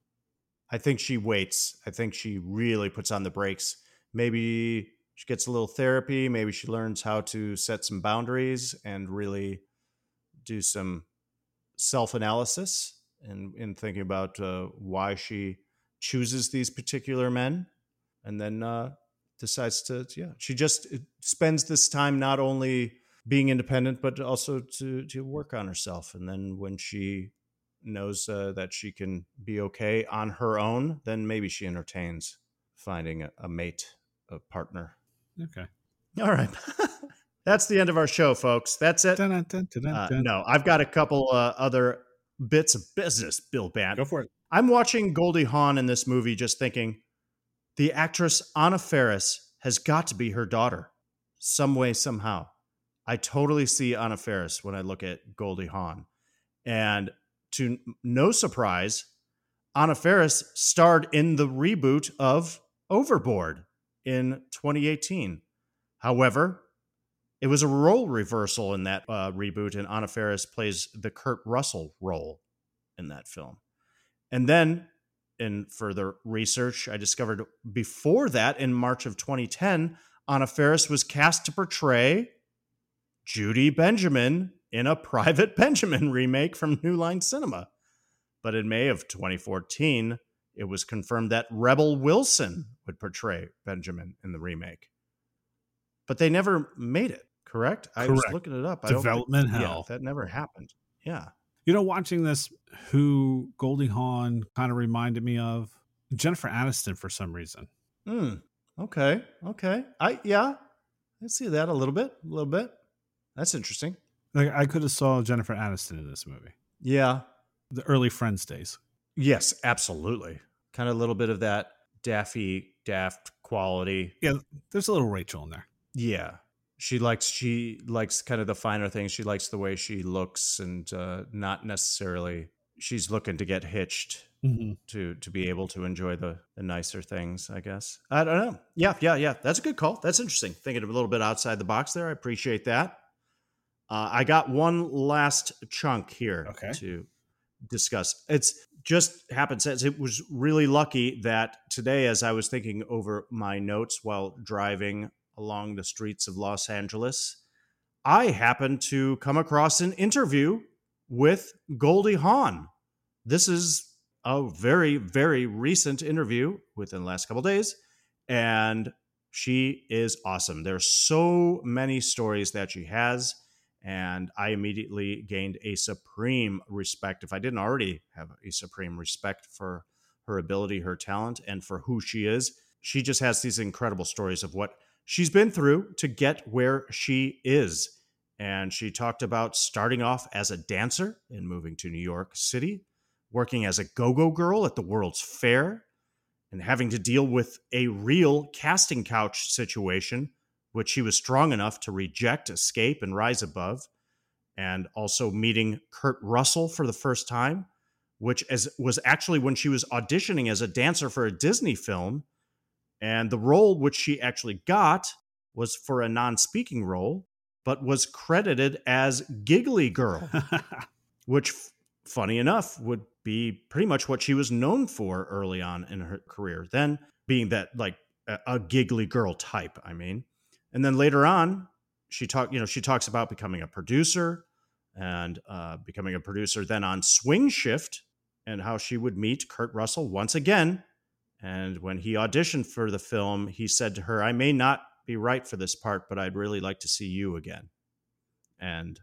I think she waits. I think she really puts on the brakes. Maybe she gets a little therapy. Maybe she learns how to set some boundaries and really do some self-analysis and in thinking about why she chooses these particular men, and then decides to, she just spends this time not only being independent, but also to work on herself. And then when she knows that she can be okay on her own, then maybe she entertains finding a mate, a partner. Okay. All right. That's the end of our show, folks. That's it. Dun, dun, dun, dun, dun, dun. No, I've got a couple other bits of business, Bill Bant. Go for it. I'm watching Goldie Hawn in this movie just thinking, the actress Anna Faris has got to be her daughter, some way, somehow. I totally see Anna Faris when I look at Goldie Hawn. And to no surprise, Anna Faris starred in the reboot of Overboard in 2018. However, it was a role reversal in that reboot, and Anna Faris plays the Kurt Russell role in that film. And then, in further research, I discovered before that, in March of 2010, Anna Faris was cast to portray Judy Benjamin in a Private Benjamin remake from New Line Cinema. But in May of 2014, it was confirmed that Rebel Wilson would portray Benjamin in the remake. But they never made it, correct? I was Correct. looking it up. Development Yeah, hell. that never happened. Yeah. You know, watching this, who Goldie Hawn kind of reminded me of? Jennifer Aniston for some reason. Okay. I see that a little bit. That's interesting. Like, I could have saw Jennifer Aniston in this movie. Yeah. The early Friends days. Yes, absolutely. Kind of a little bit of that daft quality. Yeah, there's a little Rachel in there. Yeah. She likes kind of the finer things. She likes the way she looks, and not necessarily she's looking to get hitched to be able to enjoy the nicer things, I guess. I don't know. Yeah. That's a good call. That's interesting. Thinking a little bit outside the box there. I appreciate that. I got one last chunk here to discuss. It's just happenstance. It was really lucky that today, as I was thinking over my notes while driving along the streets of Los Angeles, I happened to come across an interview with Goldie Hawn. This is a very, very recent interview within the last couple of days, and she is awesome. There's so many stories that she has, and I immediately gained a supreme respect, if I didn't already have a supreme respect for her ability, her talent, and for who she is. She just has these incredible stories of what she's been through to get where she is. And she talked about starting off as a dancer and moving to New York City, working as a go-go girl at the World's Fair, and having to deal with a real casting couch situation, which she was strong enough to reject, escape, and rise above. And also meeting Kurt Russell for the first time, which was actually when she was auditioning as a dancer for a Disney film. And the role which she actually got was for a non-speaking role, but was credited as Giggly Girl, which, funny enough, would be pretty much what she was known for early on in her career. Then being that, like, a giggly girl type, I mean. And then later on, she talks about becoming a producer and becoming a producer then on Swing Shift, and how she would meet Kurt Russell once again And when he auditioned for the film, he said to her, "I may not be right for this part, but I'd really like to see you again." And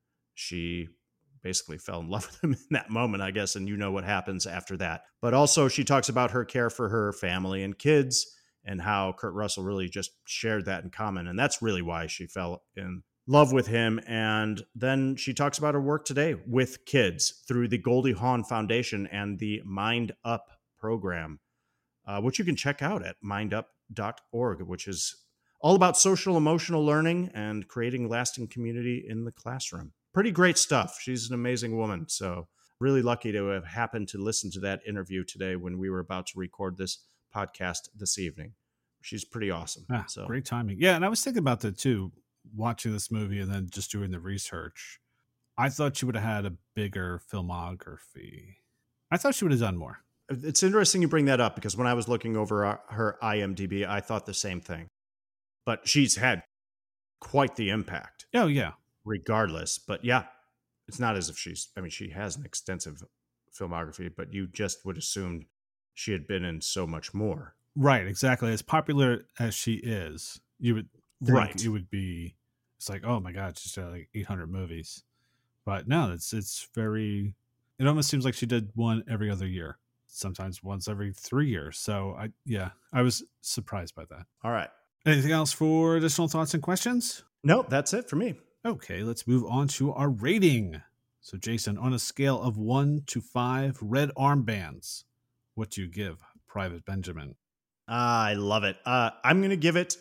she basically fell in love with him in that moment, I guess. And you know what happens after that. But also, she talks about her care for her family and kids and how Kurt Russell really just shared that in common. And that's really why she fell in love with him. And then she talks about her work today with kids through the Goldie Hawn Foundation and the Mind Up program, which you can check out at mindup.org, which is all about social emotional learning and creating lasting community in the classroom. Pretty great stuff. She's an amazing woman. So really lucky to have happened to listen to that interview today when we were about to record this podcast this evening. She's pretty awesome. So Great timing. Yeah, and I was thinking about that too, watching this movie and then just doing the research. I thought she would have had a bigger filmography. I thought she would have done more. It's interesting you bring that up because when I was looking over her IMDb, I thought the same thing. But she's had quite the impact. Oh, yeah. Regardless. But yeah, it's not as if she has an extensive filmography, but you just would assume she had been in so much more. Right, exactly. As popular as she is, you would think it would be, it's like, oh my God, she's got like 800 movies. But no, it's very, it almost seems like she did one every other year, sometimes once every 3 years. So I was surprised by that. All right. Anything else for additional thoughts and questions? Nope, that's it for me. Okay, let's move on to our rating. So, Jason, on a scale of 1 to 5 red armbands, what do you give Private Benjamin? I love it. I'm going to give it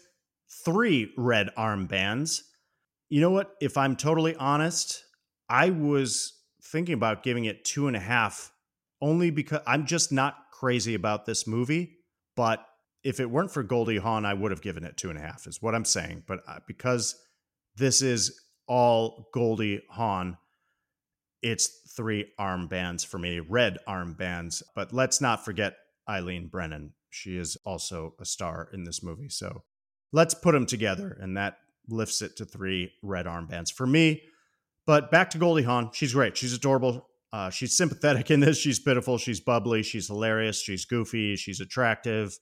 3 red armbands. You know what? If I'm totally honest, I was thinking about giving it 2.5, only because I'm just not crazy about this movie. But if it weren't for Goldie Hawn, I would have given it 2.5, is what I'm saying. But because this is all Goldie Hawn, it's 3 armbands for me, red armbands. But let's not forget Eileen Brennan. She is also a star in this movie. So let's put them together, and that lifts it to 3 red armbands for me. But back to Goldie Hawn. She's great. She's adorable. She's sympathetic in this. She's pitiful. She's bubbly. She's hilarious. She's goofy. She's attractive.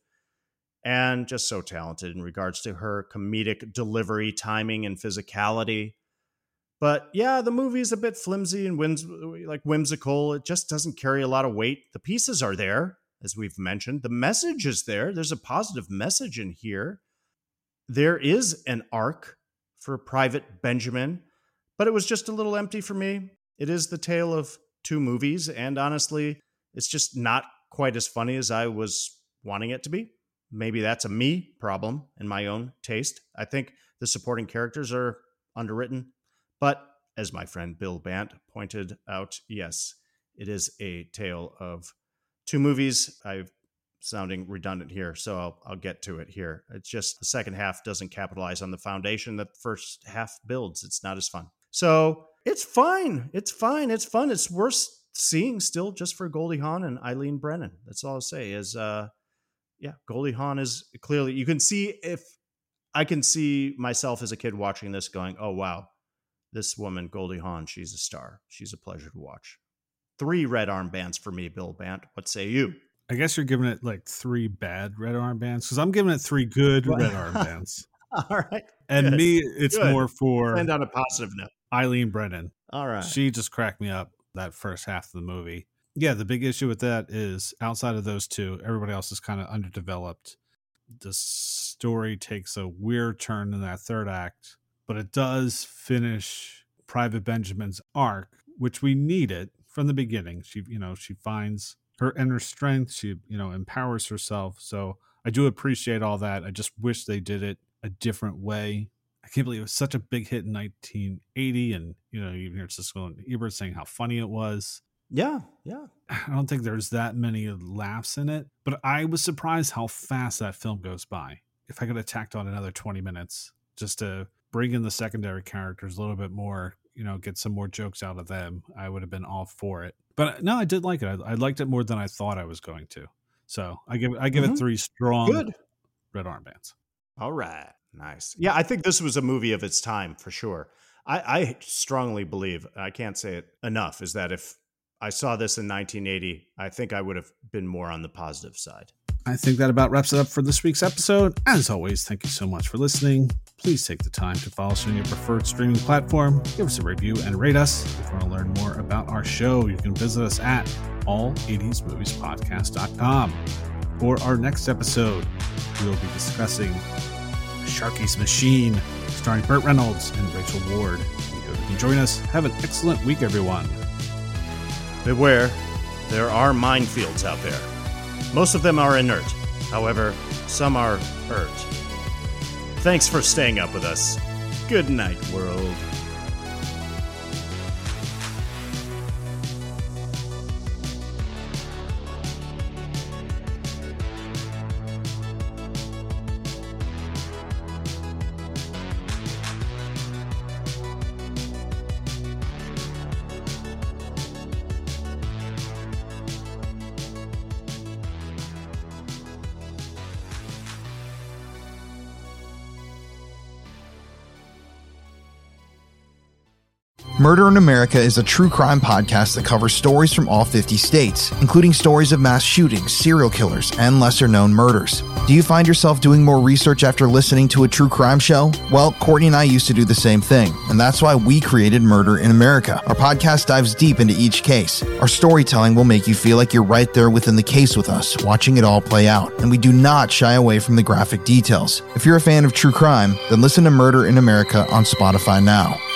And just so talented in regards to her comedic delivery, timing, and physicality. But yeah, the movie's a bit flimsy and whimsical. It just doesn't carry a lot of weight. The pieces are there, as we've mentioned. The message is there. There's a positive message in here. There is an arc for Private Benjamin, but it was just a little empty for me. It is the tale of 2 movies, and honestly, it's just not quite as funny as I was wanting it to be. Maybe that's a me problem in my own taste. I think the supporting characters are underwritten. But as my friend Bill Bant pointed out, yes, it is a tale of 2 movies. I'm sounding redundant here, so I'll get to it here. It's just the second half doesn't capitalize on the foundation that the first half builds. It's not as fun. So it's fine. It's fine. It's fun. It's worth seeing still just for Goldie Hawn and Eileen Brennan. That's all I'll say is, Goldie Hawn is clearly, you can see, if I can see myself as a kid watching this going, oh, wow, this woman, Goldie Hawn, she's a star. She's a pleasure to watch. 3 red armbands for me, Bill Bant. What say you? I guess you're giving it like 3 bad red armbands, because I'm giving it 3 good red armbands. All right. And good. me, it's Good. more for End on a positive note. Eileen Brennan. All right. She just cracked me up that first half of the movie. Yeah, the big issue with that is outside of those 2, everybody else is kind of underdeveloped. The story takes a weird turn in that third act, but it does finish Private Benjamin's arc, which we needed from the beginning. She finds her inner strength. She, empowers herself. So I do appreciate all that. I just wish they did it a different way. I can't believe it was such a big hit in 1980. And, you hear Siskel and Ebert saying how funny it was. Yeah. I don't think there's that many laughs in it, but I was surprised how fast that film goes by. If I could have tacked on another 20 minutes just to bring in the secondary characters a little bit more, get some more jokes out of them, I would have been all for it. But no, I did like it. I liked it more than I thought I was going to. So I give it 3 strong Good. red armbands. All right. Nice. Yeah, I think this was a movie of its time for sure. I strongly believe, I can't say it enough, is that if I saw this in 1980, I think I would have been more on the positive side. I think that about wraps it up for this week's episode. As always, thank you so much for listening. Please take the time to follow us on your preferred streaming platform. Give us a review and rate us. If you want to learn more about our show, you can visit us at all80smoviespodcast.com. For our next episode, we will be discussing Sharky's Machine, starring Burt Reynolds and Rachel Ward. We hope you can join us. Have an excellent week, everyone. Beware, there are minefields out there. Most of them are inert. However, some are ert. Thanks for staying up with us. Good night, world. Murder in America is a true crime podcast that covers stories from all 50 states, including stories of mass shootings, serial killers, and lesser-known murders. Do you find yourself doing more research after listening to a true crime show? Well, Courtney and I used to do the same thing, and that's why we created Murder in America. Our podcast dives deep into each case. Our storytelling will make you feel like you're right there within the case with us, watching it all play out, and we do not shy away from the graphic details. If you're a fan of true crime, then listen to Murder in America on Spotify now.